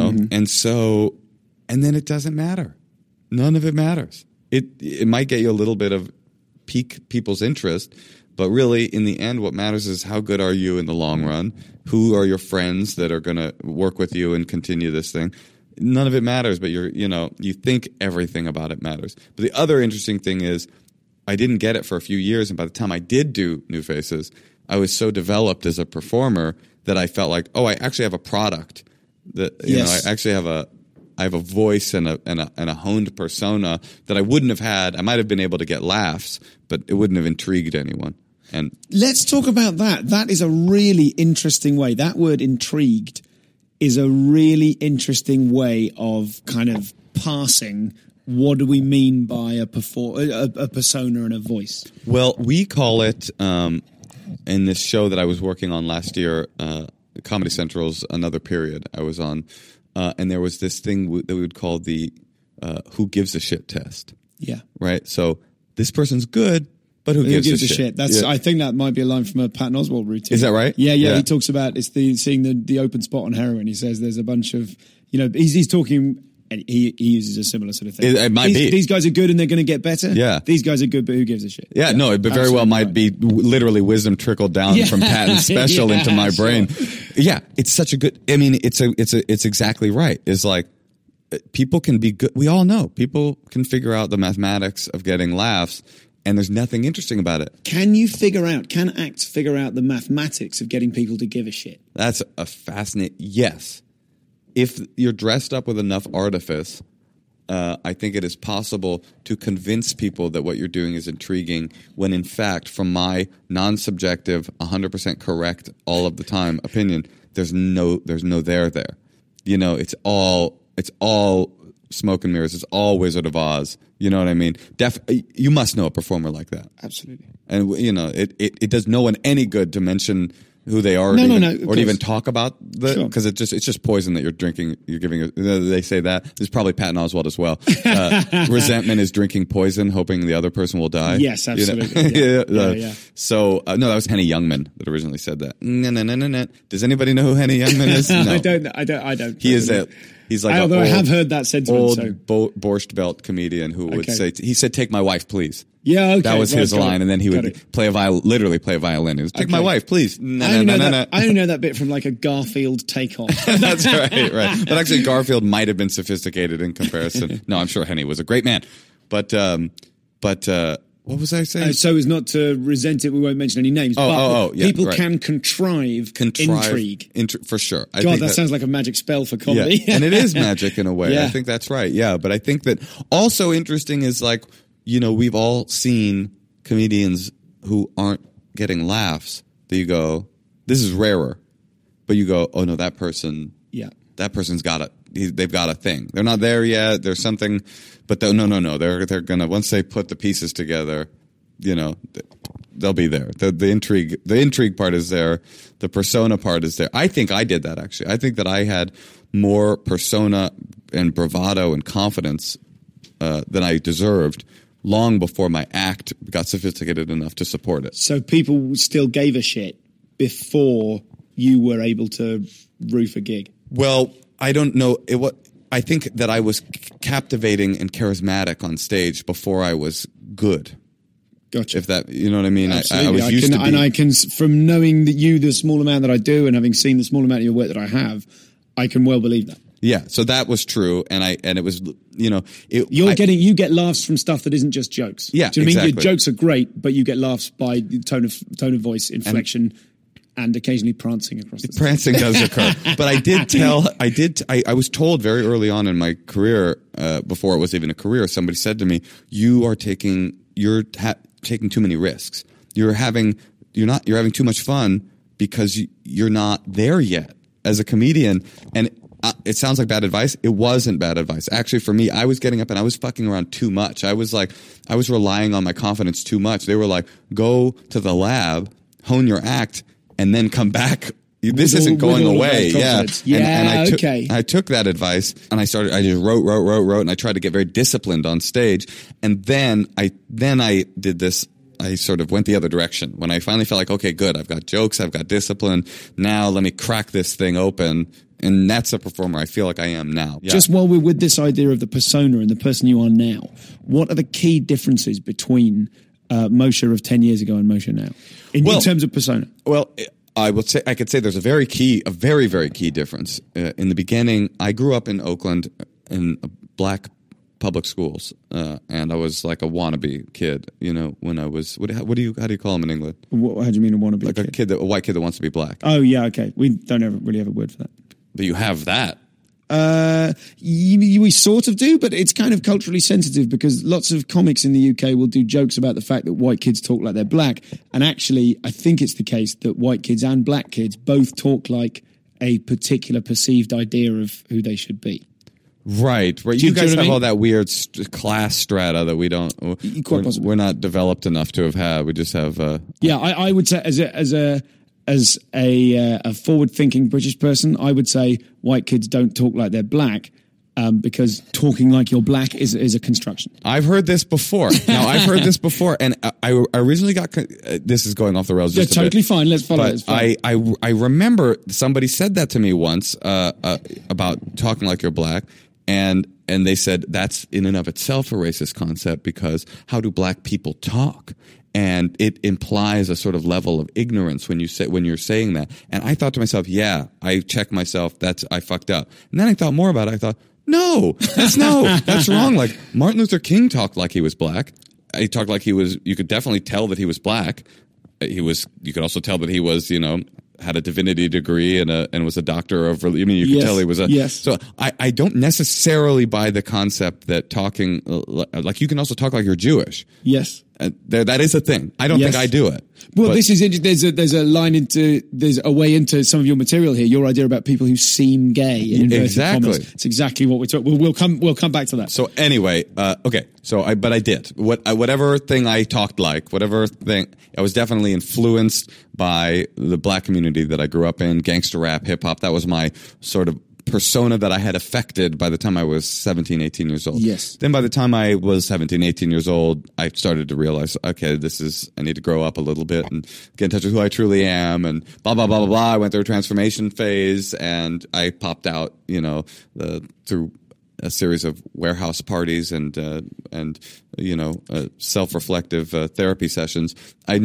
and then it doesn't matter. None of it matters. It might get you a little bit of pique people's interest, but really in the end what matters is how good are you in the long run, who are your friends that are going to work with you and continue this thing. None of it matters, but you think everything about it matters. But the other interesting thing is I didn't get it for a few years, and by the time I did do New Faces, I was so developed as a performer that I felt like, I actually have a product that I actually have a voice and a honed persona that I wouldn't have had. I might have been able to get laughs, but it wouldn't have intrigued anyone. And let's talk about that. That is a really interesting way. That word intrigued is a really interesting way of kind of parsing what do we mean by a persona and a voice. Well, we call it, in this show that I was working on last year, Comedy Central's Another Period I was on, and there was this thing that we would call the who gives a shit test. Yeah. Right? So this person's good, but who gives a shit? That's. Yeah. I think that might be a line from a Patton Oswalt routine. Is that right? Yeah. He talks about seeing the open spot on heroin. He says there's a bunch of, he's talking, and he uses a similar sort of thing. It might be. These guys are good and they're going to get better. Yeah. These guys are good, but who gives a shit? Yeah, no, it very well might be literally wisdom trickled down from Patton's special into my brain. Yeah, it's such a good, it's exactly right. It's like, people can be good. We all know people can figure out the mathematics of getting laughs. and there's nothing interesting about it. Can acts figure out the mathematics of getting people to give a shit? That's a fascinating... Yes. If you're dressed up with enough artifice, I think it is possible to convince people that what you're doing is intriguing when, in fact, from my non-subjective, 100% correct all of the time opinion, there's no there. You know, it's all smoke and mirrors. It's all Wizard of Oz. You know what I mean? You must know a performer like that. Absolutely. And, you know, it does no one any good to mention who they are, or to even talk about because it's just poison that you're drinking. You're giving. They say that there's probably Patton Oswalt as well. Resentment is drinking poison, hoping the other person will die. Yes, absolutely. You know? Yeah. So no, that was Henny Youngman that originally said that. No. Does anybody know who Henny Youngman is? No. I don't. He's like, although I have heard that sentiment. Borscht Belt comedian who would say, he said, "Take my wife, please." Yeah, okay. That was his line, and then he would literally play a violin. It was, "Take my wife, please." I only know that bit from like a Garfield takeoff. That's right. But actually, Garfield might have been sophisticated in comparison. No, I'm sure Henny was a great man. But what was I saying? So as not to resent it, we won't mention any names. People can contrive intrigue. For sure. That sounds like a magic spell for comedy. Yeah. And it is magic in a way. I think that's right. Yeah, but I think that also interesting is like, you know, we've all seen comedians who aren't getting laughs that you go, this is rarer. But you go, oh no, that person's got they've got a thing. They're not there yet. There's something, but no. They're gonna, once they put the pieces together, you know, they'll be there. The intrigue part is there. The persona part is there. I think I did that actually. I think that I had more persona and bravado and confidence than I deserved long before my act got sophisticated enough to support it. So people still gave a shit before you were able to roof a gig? Well, I don't know. I think that I was captivating and charismatic on stage before I was good. Gotcha. If that, you know what I mean? Absolutely. I was used to be. And I can, from knowing that you, the small amount that I do, and having seen the small amount of your work that I have, I can well believe that. Yeah, so that was true, and it was, you know, you get laughs from stuff that isn't just jokes. Yeah, do you know what I mean? exactly. Your jokes are great, but you get laughs by tone of voice, inflection, and occasionally prancing across the stage. Prancing does occur, but I was told very early on in my career, before it was even a career, somebody said to me, "You're taking too many risks. You're having too much fun because you're not there yet as a comedian." And it sounds like bad advice. It wasn't bad advice. Actually, for me, I was getting up and I was fucking around too much. I was relying on my confidence too much. They were like, "Go to the lab, hone your act, and then come back. This isn't going away." Yeah. And I took that advice and I just wrote, and I tried to get very disciplined on stage. And then I did this. I sort of went the other direction when I finally felt like, okay, good. I've got jokes. I've got discipline. Now let me crack this thing open. And that's a performer I feel like I am now. Yeah. Just while we're with this idea of the persona and the person you are now, what are the key differences between Moshe of 10 years ago and Moshe now in terms of persona? Well, I could say there's a very, very key difference. In the beginning, I grew up in Oakland in black public schools, and I was like a wannabe kid. You know, when I was how do you call them in England? How do you mean a wannabe? Like kid? a white kid that wants to be black. Oh yeah, okay. We don't really have a word for that. But you have that. We sort of do, but it's kind of culturally sensitive because lots of comics in the UK will do jokes about the fact that white kids talk like they're black. And actually, I think it's the case that white kids and black kids both talk like a particular perceived idea of who they should be. Right. You guys have all that weird class strata that we don't. We're not developed enough to have had. We just have. I would say as a forward-thinking British person, I would say white kids don't talk like they're black because talking like you're black is a construction. I've heard this before. And I originally got. This is going off the rails. Just totally fine. Let's follow it. I remember somebody said that to me once about talking like you're black. And they said that's in and of itself a racist concept because how do black people talk? And it implies a sort of level of ignorance when you're saying that. And I thought to myself, yeah, I checked myself. I fucked up. And then I thought more about it. I thought, that's wrong. Like Martin Luther King talked like he was black. he talked like he was. You could definitely tell that he was black. You could also tell that he was, had a divinity degree and was a doctor of. I mean, you could tell he was a. Yes. So I don't necessarily buy the concept that talking like you can also talk like you're Jewish. Yes. That is a thing. I don't think I do it. Well, this is interesting. There's a way into some of your material here. Your idea about people who seem gay. In inverted commas. It's exactly what we're talking. We'll come back to that. So anyway, okay. So I did whatever thing I talked like, whatever thing. I was definitely influenced by the black community that I grew up in, gangster rap, hip hop. That was my sort of persona that I had affected by the time I was 17, 18 years old. Yes. Then by the time I was 17, 18 years old, I started to realize, okay, I need to grow up a little bit and get in touch with who I truly am and blah, blah, blah, blah, blah. I went through a transformation phase and I popped out, through a series of warehouse parties and self-reflective therapy sessions.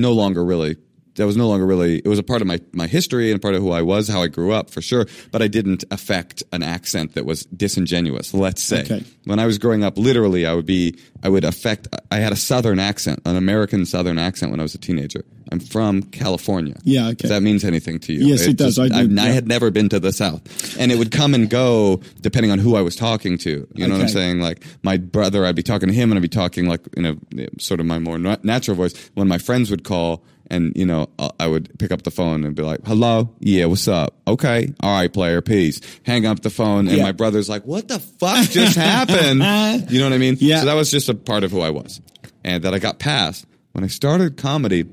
It was a part of my history and a part of who I was, how I grew up, for sure, but I didn't affect an accent that was disingenuous, let's say. Okay. When I was growing up, literally, I had a Southern accent, an American Southern accent when I was a teenager. I'm from California. Yeah, okay. If that means anything to you. Yes, it does. I had never been to the South. And it would come and go depending on who I was talking to. You know what I'm saying? Like, my brother, I'd be talking to him and I'd be talking like, sort of my more natural voice. When my friends would call, and, I would pick up the phone and be like, hello? Yeah, what's up? Okay. All right, player, peace. Hang up the phone. And my brother's like, what the fuck just happened? You know what I mean? Yeah. So that was just a part of who I was. And that I got past. When I started comedy,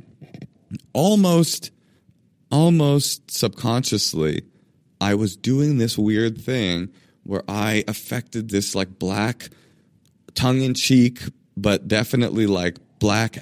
almost subconsciously, I was doing this weird thing where I affected this like black tongue-in-cheek, but definitely like black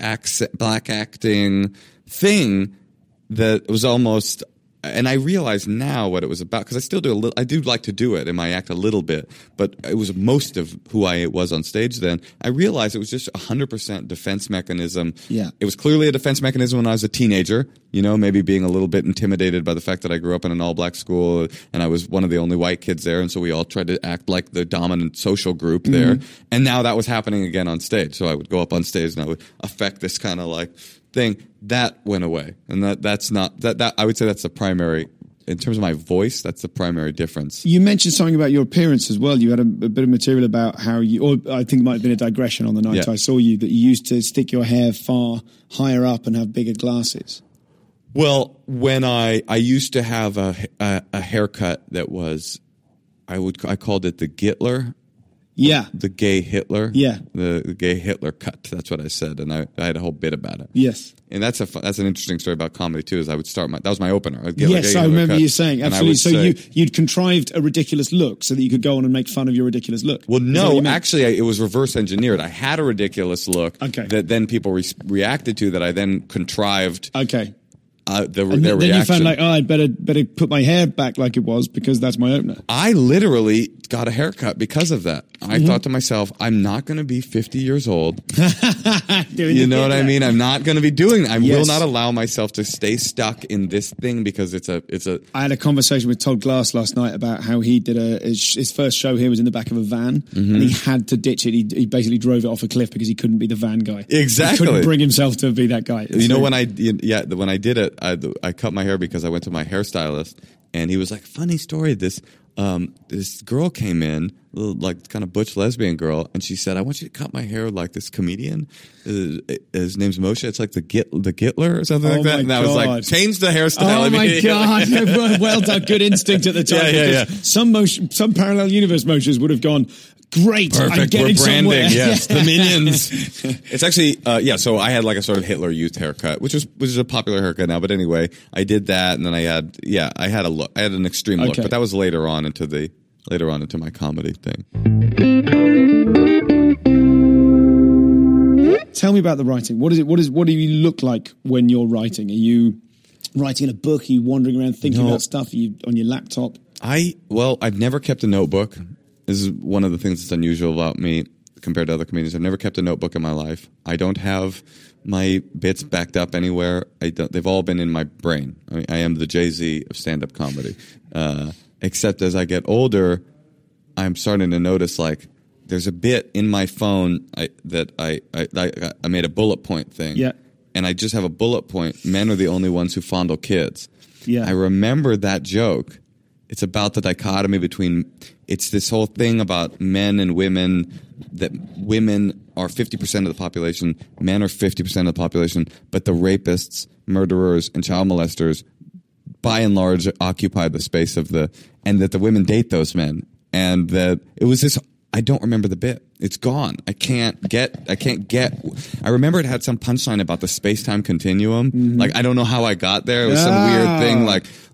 acting thing that was almost, and I realize now what it was about, because I still do I do like to do it in my act a little bit, but it was most of who I was on stage then. I realized it was just 100% defense mechanism. Yeah. It was clearly a defense mechanism when I was a teenager, maybe being a little bit intimidated by the fact that I grew up in an all-black school and I was one of the only white kids there, and so we all tried to act like the dominant social group there. And now that was happening again on stage. So I would go up on stage and I would affect this kind of like thing. That went away. And that's not that I would say that's the primary, in terms of my voice, that's the primary difference. You mentioned something about your appearance as well. You had a bit of material about how or I think it might have been a digression on the night I saw you, that you used to stick your hair far higher up and have bigger glasses. Well, when I used to have a haircut that was, I called it the Gitler. Yeah. The gay Hitler. Yeah. The gay Hitler cut. That's what I said. And I had a whole bit about it. Yes. And that's an interesting story about comedy too, is I would start that was my opener. Yes, I remember you saying, absolutely. So you'd contrived a ridiculous look so that you could go on and make fun of your ridiculous look. Well, no, actually it was reverse engineered. I had a ridiculous look that then people reacted to, that I then contrived. Okay. Their then reaction. You found like, I'd better put my hair back like it was because that's my opener. I literally got a haircut because of that. I thought to myself, I'm not going to be 50 years old. You know what I mean? I'm not going to be doing that. I will not allow myself to stay stuck in this thing because it's a. I had a conversation with Todd Glass last night about how he did his first show here was in the back of a van, and he had to ditch it. He basically drove it off a cliff because he couldn't be the van guy. Exactly. He couldn't bring himself to be that guy. When I did it, I cut my hair because I went to my hairstylist, and he was like, funny story, this girl came in, like kind of butch lesbian girl, and she said, I want you to cut my hair like this comedian. His name's Moshe. It's like the Gitler or something like that. And I was like, change the hairstyle. Oh my God. Well done. Good instinct at the time. Yeah. Some parallel universe Moshes would have gone, great. Perfect. We're branding. Somewhere. Yes. The minions. It's actually, so I had like a sort of Hitler Youth haircut, which is a popular haircut now. But anyway, I did that. And then I had a look. I had an extreme look, but that was later on into my comedy thing. Tell me about the writing. What do you look like when you're writing? Are you writing in a book? Are you wandering around thinking about stuff? Are you on your laptop? I've never kept a notebook. This is one of the things that's unusual about me compared to other comedians. I've never kept a notebook in my life. I don't have my bits backed up anywhere. They've all been in my brain. I am the Jay-Z of stand-up comedy. Except as I get older, I'm starting to notice like there's a bit in my phone that I made a bullet point thing. Yeah. And I just have a bullet point. Men are the only ones who fondle kids. Yeah. I remember that joke. It's about the dichotomy between, it's this whole thing about men and women, that women are 50% of the population, men are 50% of the population, but the rapists, murderers, and child molesters, by and large, occupy the space of and that the women date those men. And that it was this, I don't remember the bit. It's gone. I remember it had some punchline about the space-time continuum. Mm-hmm. Like, I don't know how I got there. It was some weird thing.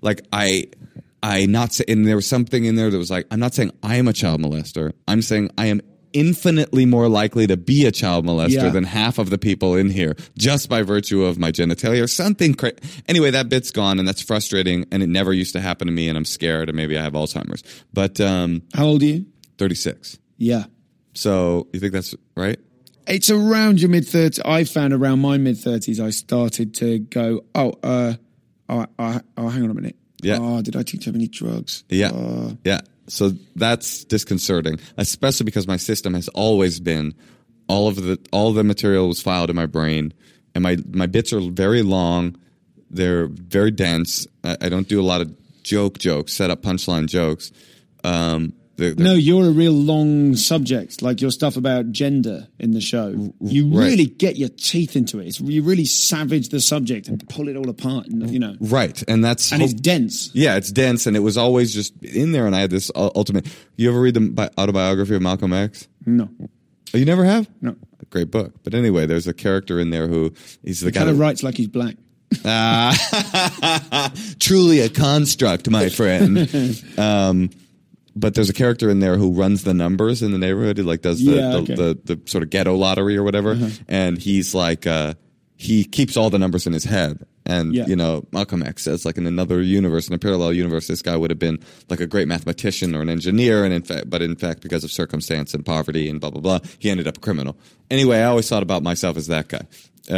And there was something in there that was like, I'm not saying I am a child molester. I'm saying I am infinitely more likely to be a child molester than half of the people in here, just by virtue of my genitalia or something. Anyway, that bit's gone, and that's frustrating, and it never used to happen to me, and I'm scared, and maybe I have Alzheimer's. But how old are you? 36. Yeah. So you think that's right? It's around your mid-30s. I found around my mid-30s I started to go, hang on a minute. Yeah. Oh, did I take too many drugs? Yeah. Yeah. So that's disconcerting, especially because my system has always been all the material was filed in my brain, and my bits are very long. They're very dense. I don't do a lot of jokes, set up punchline jokes. No, you're a real long subject, like your stuff about gender in the show. You really get your teeth into it. You really savage the subject and pull it all apart, you know. Right, and it's dense. Yeah, it's dense, and it was always just in there, and I had this ultimate... You ever read the autobiography of Malcolm X? No. Oh, you never have? No. Great book. But anyway, there's a character in there who... He's the guy kind of writes like he's black. Truly a construct, my friend. But there's a character in there who runs the numbers in the neighborhood. He like does the sort of ghetto lottery or whatever. And he's like, he keeps all the numbers in his head. And, you know, Malcolm X says like in another universe, in a parallel universe, this guy would have been like a great mathematician or an engineer. And in fact, because of circumstance and poverty and blah, blah, blah, he ended up a criminal. Anyway, I always thought about myself as that guy.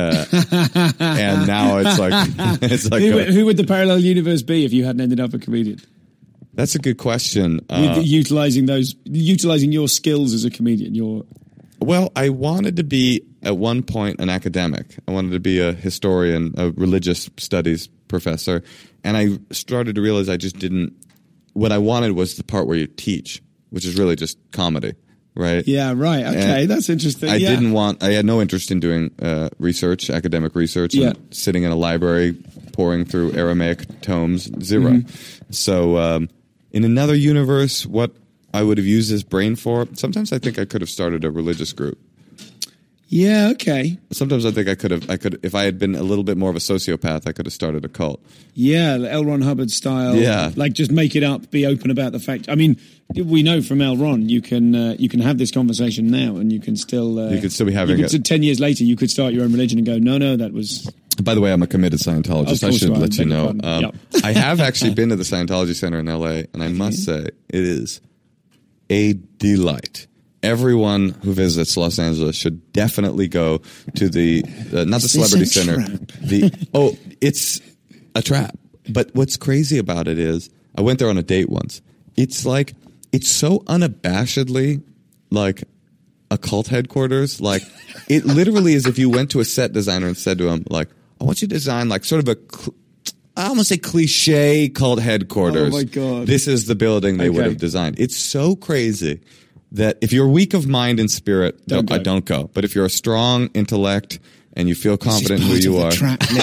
And now it's like, who would the parallel universe be if you hadn't ended up a comedian? That's a good question. Utilizing your skills as a comedian. Well, I wanted to be at one point an academic. I wanted to be a historian, a religious studies professor, and I started to realize I just didn't. What I wanted was the part where you teach, which is really just comedy, right? Yeah, right. Okay, and that's interesting. I had no interest in doing research, academic research, and sitting in a library pouring through Aramaic tomes. Zero. Mm-hmm. So. In another universe, what I would have used this brain for, sometimes I think I could have started a religious group. Yeah, okay. Sometimes I think I could, if I had been a little bit more of a sociopath, I could have started a cult. Yeah, L. Ron Hubbard style. Yeah. Like just make it up, be open about the fact. I mean, we know from L. Ron, you can have this conversation now and you can still... you could still be having it. 10 years later, you could start your own religion and go, no, that was... By the way, I'm a know. I should let you know. I have actually been to the Scientology Center in L.A., and I must say, it is a delight. Everyone who visits Los Angeles should definitely go to not the Celebrity Center. It's a trap. But what's crazy about it is, I went there on a date once. It's so unabashedly like a cult headquarters. Like, it literally is if you went to a set designer and said to him, like, I want you to design like sort of I almost say cliche cult headquarters. Oh my God. This is the building they would have designed. It's so crazy that if you're weak of mind and spirit, don't go. But if you're a strong intellect and you feel confident in who you are,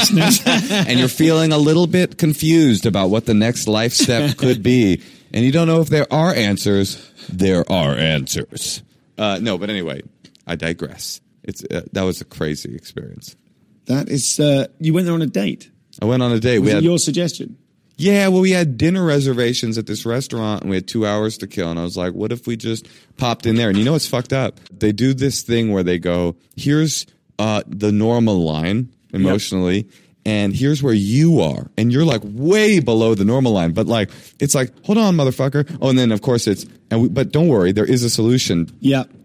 and you're feeling a little bit confused about what the next life step could be, and you don't know if there are answers, there are answers. No, but anyway, I digress. That was a crazy experience. That is, you went there on a date? I went on a date. Was it your suggestion? Yeah, well, we had dinner reservations at this restaurant, and we had 2 hours to kill. And I was like, what if we just popped in there? And you know what's fucked up? They do this thing where they go, here's the normal line emotionally, and here's where you are. And you're like way below the normal line. But like, it's like, hold on, motherfucker. Oh, and then of course but don't worry, there is a solution. Yeah.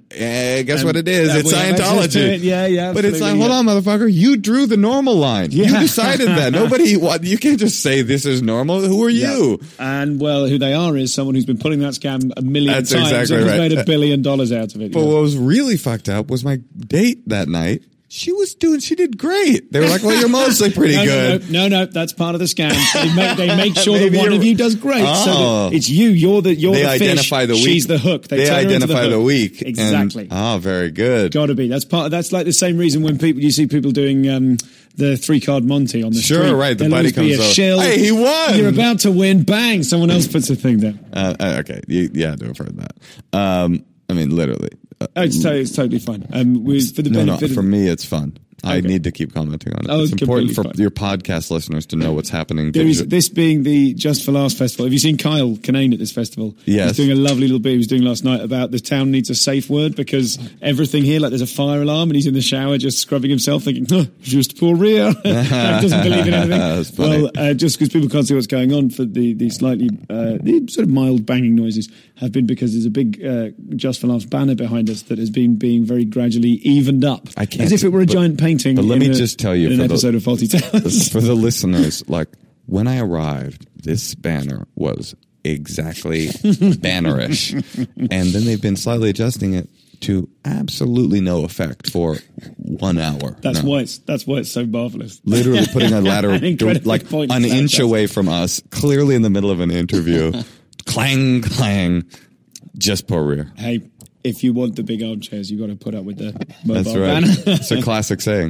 Guess what it is? It's Scientology. Yeah. But it's like, hold on, motherfucker. You drew the normal line. Yeah. You decided that. You can't just say this is normal. Who are you? And, well, who they are is someone who's been pulling that scam a million That's times exactly and has right. made $1 billion out of it. But what was really fucked up was my date that night. She did great. They were like, well, you're mostly pretty good. No, that's part of the scam. They make sure that Maybe one of you does great. Oh. So that it's you. You're the They fish. identify the weak. She's the hook. They turn her into identify the hook. weak. Exactly. Very good. Got to be. That's like the same reason when you see people doing the 3-card Monty on the street. Sure, right. The There'll buddy always be comes a over. shill. Hey, he won. You're about to win. Bang! Someone else puts a thing down. Okay. Yeah, I've heard that. I mean, literally. It's totally fine. For the benefit for me, it's fun. I need to keep commenting on it. Oh, it's important for fine. your podcast listeners to know what's happening. This being the Just for Laughs festival. Have you seen Kyle Kinane at this festival? Yes. He's doing a lovely little bit he was doing last night about the town needs a safe word because everything here, like there's a fire alarm and he's in the shower just scrubbing himself thinking, juste pour rire. Doesn't believe in anything. That's funny. Well, just because people can't see what's going on for the slightly, the sort of mild banging noises have been because there's a big Just for Laughs banner behind us that has been being very gradually evened up. As if it were a giant painting. But let me just tell you, in an episode of Faulty Towers. For the listeners, like when I arrived, this banner was exactly bannerish, and then they've been slightly adjusting it to absolutely no effect for 1 hour. That's why it's so marvelous. Literally putting a ladder like an inch away from us, clearly in the middle of an interview. Clang, clang. Just pour rire. Hey, if you want the big armchairs, you've got to put up with the mobile That's right. banner. It's a classic saying.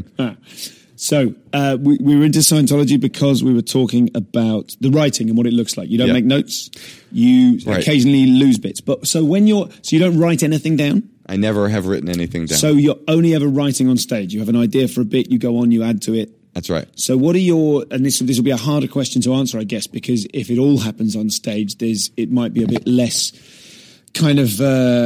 So we were into Scientology because we were talking about the writing and what it looks like. You don't make notes. You occasionally lose bits. But so you don't write anything down? I never have written anything down. So you're only ever writing on stage. You have an idea for a bit, you go on, you add to it. That's right. So what are and this will be a harder question to answer, I guess, because if it all happens on stage, it might be a bit less kind of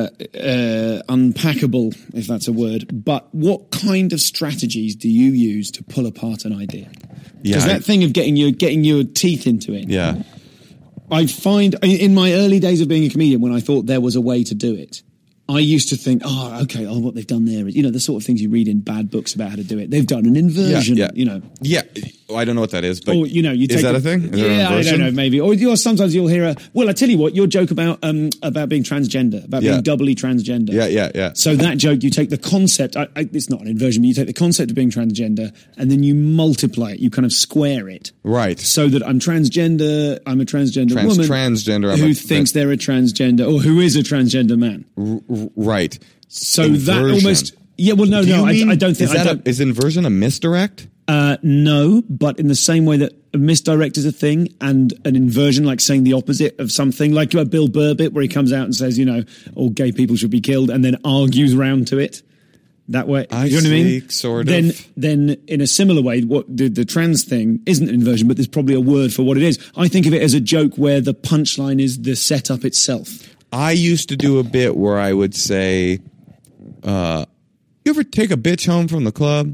unpackable, if that's a word. But what kind of strategies do you use to pull apart an idea? Because that thing of getting your teeth into it. Yeah. I find in my early days of being a comedian, when I thought there was a way to do it, I used to think, what they've done there is, the sort of things you read in bad books about how to do it. They've done an inversion, Yeah, I don't know what that is, but you take is that a thing? I don't know, maybe. Or sometimes you'll hear I tell you what, your joke about being transgender, about being doubly transgender. Yeah. So that joke, you take the concept, it's not an inversion, but you take the concept of being transgender and then you multiply it, you kind of square it. Right. So that I'm a transgender woman transgender, who thinks they're a transgender, or who is a transgender man. Right. So that almost... Yeah, well, no, I don't think... Is inversion a misdirect? No, but in the same way that a misdirect is a thing and an inversion, like saying the opposite of something, like a Bill Burr bit where he comes out and says, all gay people should be killed and then argues round to it. That way, you know what I mean? Sort of. Then in a similar way, what the trans thing isn't an inversion, but there's probably a word for what it is. I think of it as a joke where the punchline is the setup itself. I used to do a bit where I would say, you ever take a bitch home from the club?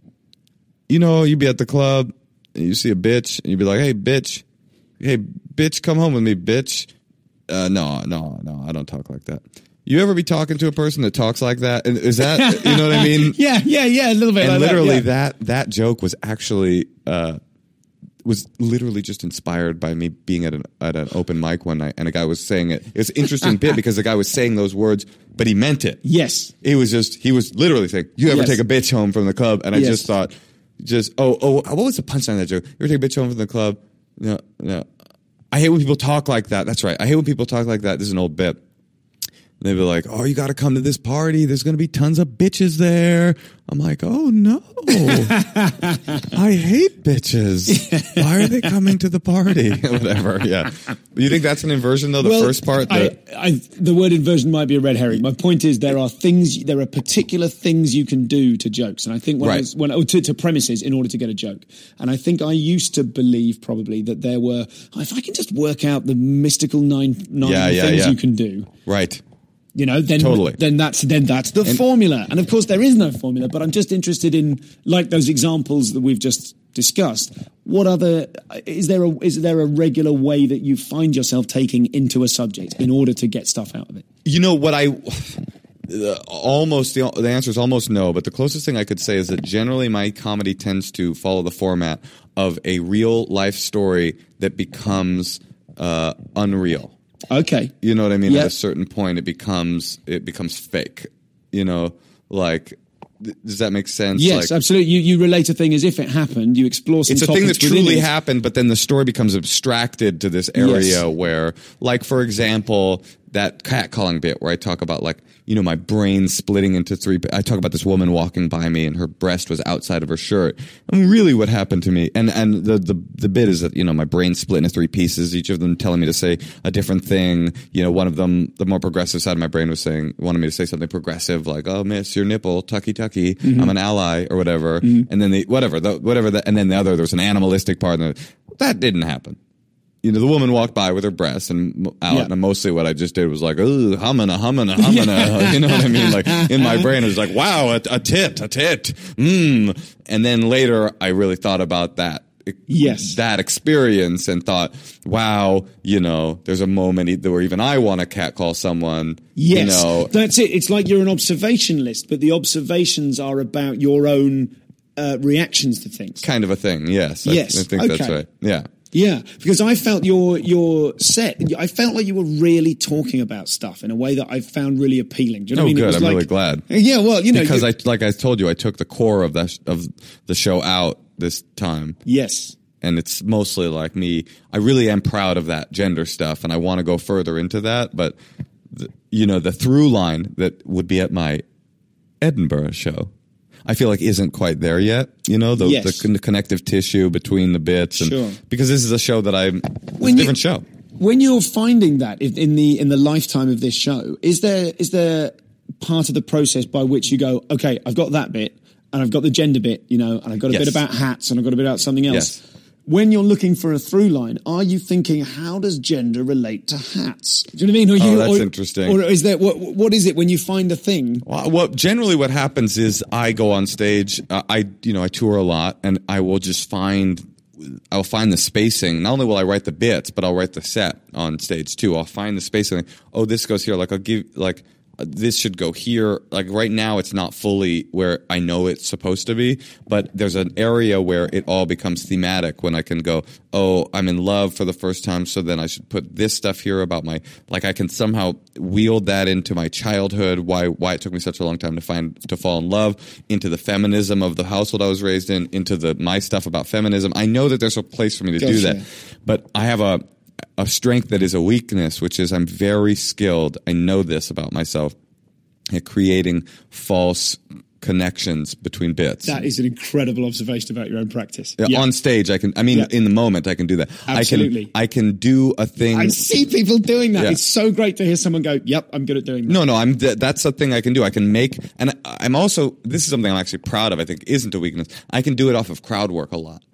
You'd be at the club and you see a bitch and you'd be like, hey, bitch, come home with me, bitch. No, I don't talk like that. You ever be talking to a person that talks like that? And is that, you know what I mean? Yeah, a little bit. And like literally that joke was actually, was literally just inspired by me being at an open mic one night, and a guy was saying it. It was an interesting bit because the guy was saying those words, but he meant it. Yes. He was literally saying, you ever take a bitch home from the club? And I just thought, what was the punchline of that joke? You ever take a bitch home from the club? No. I hate when people talk like that. That's right. I hate when people talk like that. This is an old bit. They'd be like, you got to come to this party. There's going to be tons of bitches there. I'm like, oh, no. I hate bitches. Why are they coming to the party? Whatever, yeah. You think that's an inversion, though, the first part? The word inversion might be a red herring. My point is there are particular things you can do to jokes. And I think to premises in order to get a joke. And I think I used to believe probably that there were, if I can just work out the mystical nine things you can do. Right. Then that's the formula. And of course there is no formula, but I'm just interested in, like those examples that we've just discussed. What other, is there a regular way that you find yourself taking into a subject in order to get stuff out of it? Almost the answer is almost no, but the closest thing I could say is that generally my comedy tends to follow the format of a real life story that becomes unreal. Okay. You know what I mean? Yeah. At a certain point, it becomes fake. You know, like, does that make sense? Yes, like, absolutely. You relate a thing as if it happened. You explore some it's a topics thing that within truly it. happened, but then the story becomes abstracted to this area Yes. where, like, for example, that catcalling bit where I talk about, like, you know, my brain splitting into three. I talk about this woman walking by me and her breast was outside of her shirt. I mean, really what happened to me. And the bit is that, you know, my brain split into three pieces, each of them telling me to say a different thing. You know, one of them, the more progressive side of my brain wanted me to say something progressive, like, oh, miss, your nipple, tucky, tucky, I'm an ally, or whatever. And then and then the other, there's an animalistic part, and that didn't happen. You know, the woman walked by with her breasts and out, and mostly what I just did was like, ooh, humming. You know what I mean? Like, in my brain, it was like, wow, a tit. And then later, I really thought about that. Yes. That experience and thought, wow, you know, there's a moment where even I want to catcall someone. Yes, you know. That's it. It's like you're an observation list, but the observations are about your own reactions to things. Kind of a thing, yes. Yes, I think okay. that's right. Yeah. Yeah, because I felt your set. I felt like you were really talking about stuff in a way that I found really appealing. Do you know what I mean? Good. It was I'm like, really glad. Yeah, well, you know, because like I told you, I took the core of the show out this time. Yes. And it's mostly like me. I really am proud of that gender stuff, and I want to go further into that. But the through line that would be at my Edinburgh show, I feel like isn't quite there yet. You know, the connective tissue between the bits, and sure. Because this is a show that it's a different show. When you're finding that in the lifetime of this show, is there part of the process by which you go, okay, I've got that bit, and I've got the gender bit, you know, and I've got a bit about hats, and I've got a bit about something else. Yes. When you're looking for a through line, are you thinking, how does gender relate to hats? Do you know what I mean? That's interesting. Or is there what is it when you find a thing? Well, generally what happens is I go on stage. I tour a lot, and I'll find the spacing. Not only will I write the bits, but I'll write the set on stage too. I'll find the spacing. Oh, this goes here. Like I'll give this should go here. Like right now, it's not fully where I know it's supposed to be, but there's an area where it all becomes thematic when I can go, oh, I'm in love for the first time, so then I should put this stuff here about I can somehow wield that into my childhood, why it took me such a long time to fall in love, into the feminism of the household I was raised in, into my stuff about feminism. I know that there's a place for me to do that, but I have a strength that is a weakness, which is I'm very skilled. I know this about myself at creating false connections between bits. That is an incredible observation about your own practice. Yeah. On stage, in the moment, I can do that. Absolutely. I can do a thing. I see people doing that. Yeah. It's so great to hear someone go, yep, I'm good at doing that. No, that's a thing I can do. I can make, and I'm also, this is something I'm actually proud of, I think isn't a weakness. I can do it off of crowd work a lot.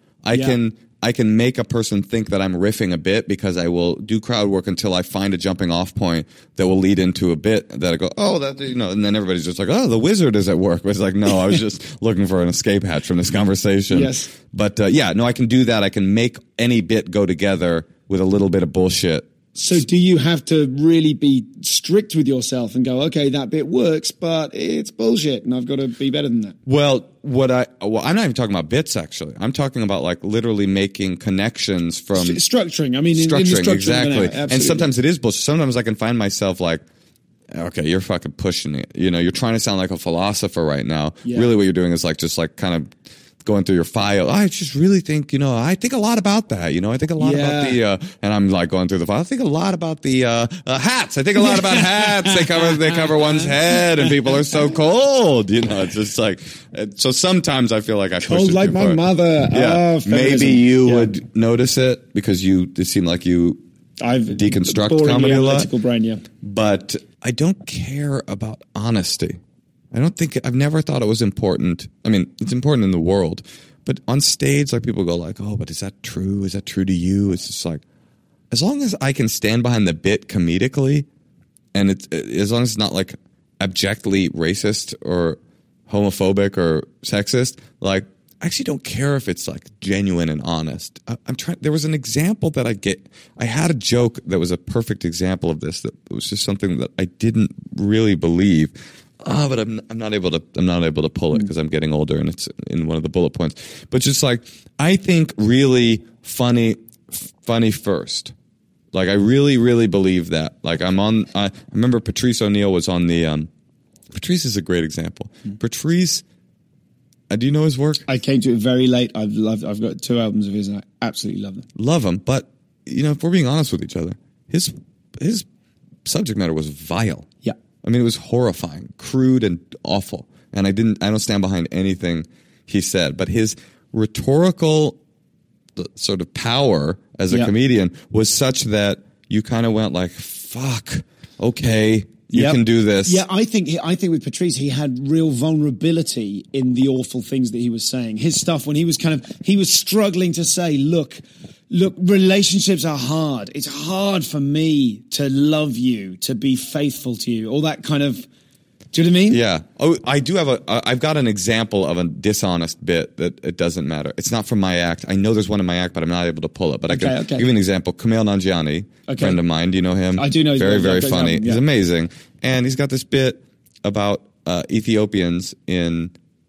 I can make a person think that I'm riffing a bit because I will do crowd work until I find a jumping off point that will lead into a bit that I go, oh, that, you know, and then everybody's just like, oh, the wizard is at work. But it's like, no, I was just looking for an escape hatch from this conversation. Yes. But I can do that. I can make any bit go together with a little bit of bullshit. So do you have to really be strict with yourself and go, okay, that bit works, but it's bullshit and I've got to be better than that? Well, I'm not even talking about bits, actually. I'm talking about like literally making connections from... Structuring. I mean, structuring, in the structure exactly. And sometimes it is bullshit. Sometimes I can find myself like, okay, you're fucking pushing it. You know, you're trying to sound like a philosopher right now. Yeah. Really what you're doing is like just like kind of going through your file. I just really think, I think a lot about that. I think a lot about the, and I'm like going through the file. I think a lot about the hats. I think a lot about hats. They cover one's head, and people are so cold. It's just like, so sometimes I feel like I push cold it like too my far. mother. Yeah. Oh, maybe you would notice it because it seemed like you I've deconstruct comedy a lot. Analytical brain, yeah. But I don't care about honesty. I've never thought it was important. I mean, it's important in the world, but on stage, like people go like, oh, but is that true? Is that true to you? It's just like, as long as I can stand behind the bit comedically, and as long as it's not like abjectly racist or homophobic or sexist, like actually don't care if it's like genuine and honest. I'm trying. There was an example that I had a joke that was a perfect example of this. That was just something that I didn't really believe. But I'm not able to pull it because I'm getting older and it's in one of the bullet points. But just like, I think really funny first. Like, I really, really believe that. Like, I remember Patrice O'Neill was on the, Patrice is a great example. Patrice, do you know his work? I came to it very late. I've got 2 albums of his and I absolutely love them. Love him. But, if we're being honest with each other, his subject matter was vile. Yeah. I mean, it was horrifying, crude and awful. And I don't stand behind anything he said, but his rhetorical sort of power as a comedian was such that you kind of went like, fuck, okay, you can do this. Yeah, I think with Patrice, he had real vulnerability in the awful things that he was saying. His stuff when he was struggling to say, look, relationships are hard. It's hard for me to love you, to be faithful to you, all that kind of, do you know what I mean? Yeah. Oh, I do have I've got an example of a dishonest bit that it doesn't matter. It's not from my act. I know there's one in my act, but I'm not able to pull it. But I can give you an example. Kumail Nanjiani, friend of mine. Do you know him? I do know. Very, very funny. He's amazing. And he's got this bit about Ethiopians in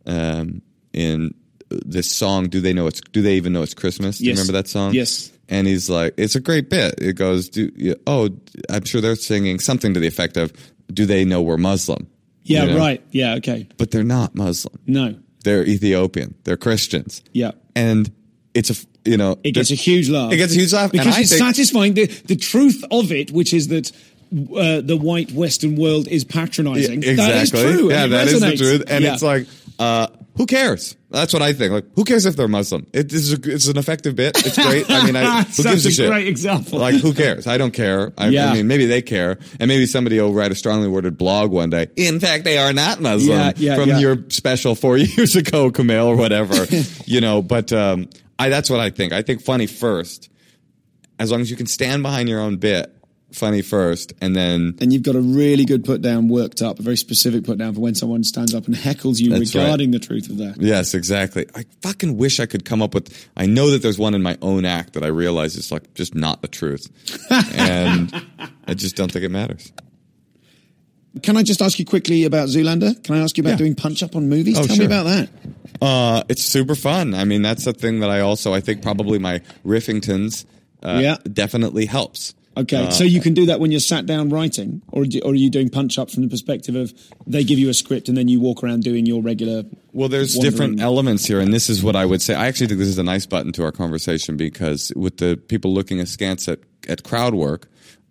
this song. Do they even know it's Christmas? Do you remember that song? Yes. And he's like, it's a great bit. It goes, I'm sure they're singing something to the effect of, do they know we're Muslim? Yeah, right. Yeah, okay. But they're not Muslim. No. They're Ethiopian. They're Christians. Yeah. And it's it gets a huge laugh. It gets a huge laugh. Because it's satisfying. The truth of it, which is that the white Western world is patronizing. Yeah, exactly. That is true. Yeah, that is the truth. And it's like, who cares? That's what I think. Like, who cares if they're Muslim? It's an effective bit. It's great. I mean, who gives a shit? Great example. Like, who cares? I don't care. I mean, maybe they care, and maybe somebody will write a strongly worded blog one day. In fact, they are not Muslim from your special 4 years ago, Kumail, or whatever. But that's what I think. I think funny first, as long as you can stand behind your own bit. Funny first, and you've got a really good put down worked up, a very specific put down for when someone stands up and heckles you regarding the truth of that. Yes, exactly. I fucking wish I could come up with. I know that there's one in my own act that I realize is like just not the truth, and I just don't think it matters. Can I just ask you quickly about Zoolander? Can I ask you about doing punch up on movies? Tell me about that. It's super fun. I mean, that's a thing that I think probably my Riffingtons definitely helps. Okay, so you can do that when you're sat down writing, or are you doing punch-up from the perspective of they give you a script and then you walk around doing your regular... Well, there's different elements here, and this is what I would say. I actually think this is a nice button to our conversation because with the people looking askance at crowd work,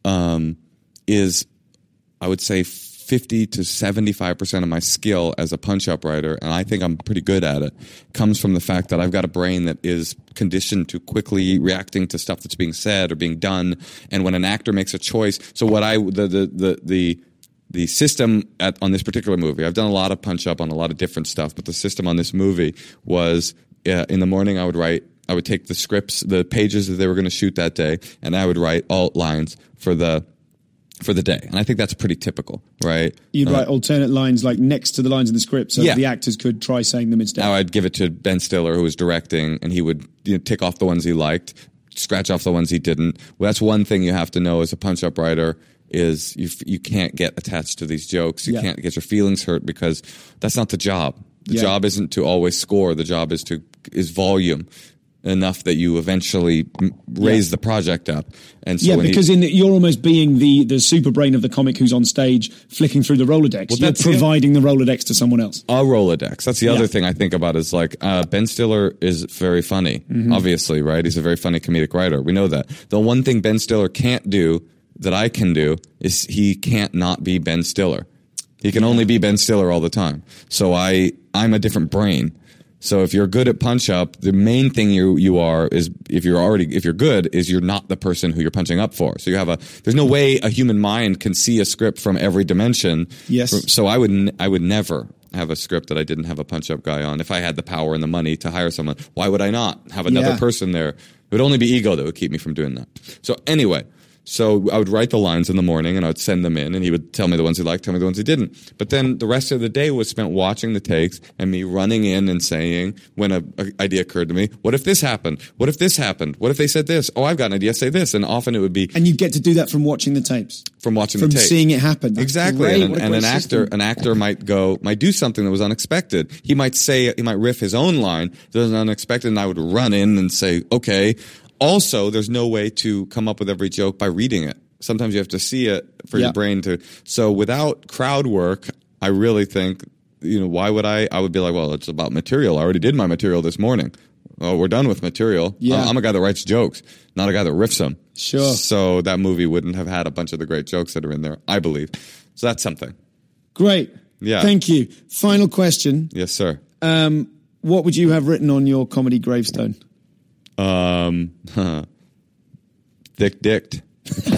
is, I would say, 50 to 75% of my skill as a punch-up writer, and I think I'm pretty good at it, comes from the fact that I've got a brain that is conditioned to quickly reacting to stuff that's being said or being done. And when an actor makes a choice, so what the system on this particular movie, I've done a lot of punch-up on a lot of different stuff, but the system on this movie was in the morning I would take the scripts, the pages that they were going to shoot that day, and I would write alt lines for the day. And I think that's pretty typical, right? You'd write alternate lines like next to the lines in the script so the actors could try saying them instead. Now I'd give it to Ben Stiller, who was directing, and he would tick off the ones he liked, scratch off the ones he didn't. Well, that's one thing you have to know as a punch-up writer is you can't get attached to these jokes. You can't get your feelings hurt because that's not the job. The job isn't to always score. The job is volume. Enough that you eventually raise the project up. And so because you're almost being the super brain of the comic who's on stage flicking through the Rolodex. Well, you're providing the Rolodex to someone else. A Rolodex. That's the other thing I think about is like Ben Stiller is very funny, obviously, right? He's a very funny comedic writer. We know that. The one thing Ben Stiller can't do that I can do is he can't not be Ben Stiller. He can only be Ben Stiller all the time. So I'm a different brain. So if you're good at punch up, the main thing you are is if you're good is you're not the person who you're punching up for. So there's no way a human mind can see a script from every dimension. Yes. So I would never have a script that I didn't have a punch up guy on. If I had the power and the money to hire someone, why would I not have another person there? It would only be ego that would keep me from doing that. So anyway, So I would write the lines in the morning and I would send them in and he would tell me the ones he liked, tell me the ones he didn't. But then the rest of the day was spent watching the takes and me running in and saying, when an idea occurred to me, what if this happened? What if this happened? What if they said this? Oh, I've got an idea, say this. And often it would be... And you get to do that from watching the tapes. From watching the tapes. From seeing it happen. That's exactly. great. And an actor might do something that was unexpected. He might riff his own line that was unexpected and I would run in and say, okay. Also, there's no way to come up with every joke by reading it. Sometimes you have to see it for your brain to... So without crowd work, I really think, why would I would be like, well, it's about material. I already did my material this morning. Oh, we're done with material. Yeah. I'm a guy that writes jokes, not a guy that riffs them. Sure. So that movie wouldn't have had a bunch of the great jokes that are in there, I believe. So that's something. Great. Yeah. Thank you. Final question. Yes, sir. What would you have written on your comedy gravestone? Thick-dicked.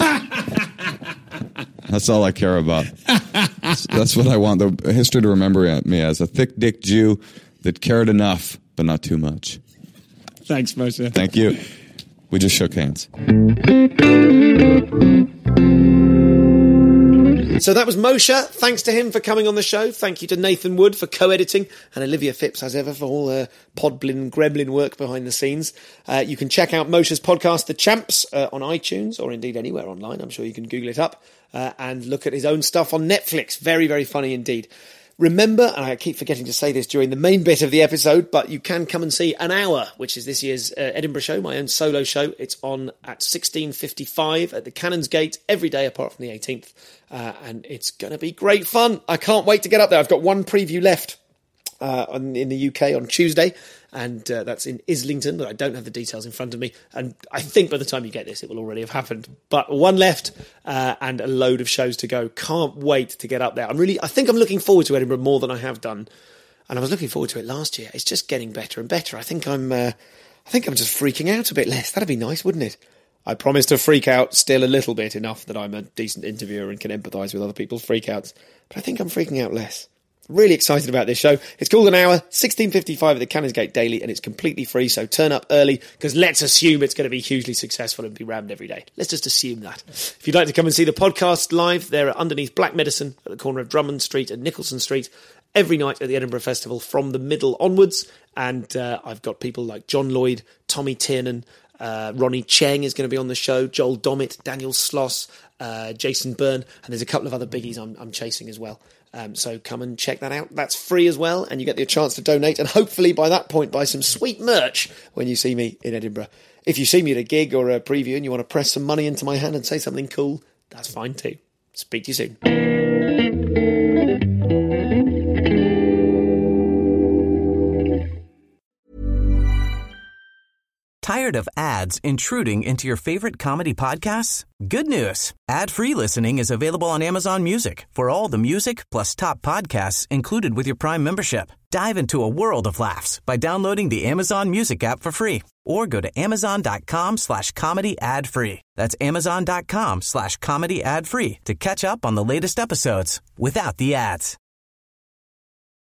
That's all I care about. That's what I want the history to remember me as, a thick-dicked Jew that cared enough, but not too much. Thanks, Moshe. Thank you. We just shook hands. So that was Moshe. Thanks to him for coming on the show. Thank you to Nathan Wood for co-editing, and Olivia Phipps, as ever, for all her podblin gremlin work behind the scenes. You can check out Moshe's podcast, The Champs, on iTunes, or indeed anywhere online. I'm sure you can Google it up, and look at his own stuff on Netflix. Very, very funny indeed. Remember, and I keep forgetting to say this during the main bit of the episode, but you can come and see An Hour, which is this year's Edinburgh show, my own solo show. It's on at 16:55 at the Canonsgate every day apart from the 18th. And it's going to be great fun. I can't wait to get up there. I've got one preview left in the UK on Tuesday, and that's in Islington, but I don't have the details in front of me. And I think by the time you get this, it will already have happened. But one left and a load of shows to go. Can't wait to get up there. I think I'm looking forward to Edinburgh more than I have done. And I was looking forward to it last year. It's just getting better and better. I think I'm just freaking out a bit less. That'd be nice, wouldn't it? I promise to freak out still a little bit, enough that I'm a decent interviewer and can empathise with other people's freakouts. But I think I'm freaking out less. Really excited about this show. It's called An Hour, 16:55 at the Canonsgate Daily, and it's completely free, so turn up early, because let's assume it's going to be hugely successful and be rammed every day. Let's just assume that. If you'd like to come and see the podcast live, they're underneath Black Medicine at the corner of Drummond Street and Nicholson Street every night at the Edinburgh Festival from the middle onwards. And I've got people like John Lloyd, Tommy Tiernan, Ronnie Cheng is going to be on the show, Joel Dommett, Daniel Sloss, Jason Byrne, and there's a couple of other biggies I'm chasing as well. So come and check that out. That's free as well, and you get the chance to donate, and hopefully by that point buy some sweet merch when you see me in Edinburgh. If you see me at a gig or a preview and you want to press some money into my hand and say something cool, that's fine too. Speak to you soon. Tired of ads intruding into your favorite comedy podcasts? Good news. Ad-free listening is available on Amazon Music for all the music plus top podcasts included with your Prime membership. Dive into a world of laughs by downloading the Amazon Music app for free or go to amazon.com/comedy ad-free. That's amazon.com/comedy ad-free to catch up on the latest episodes without the ads.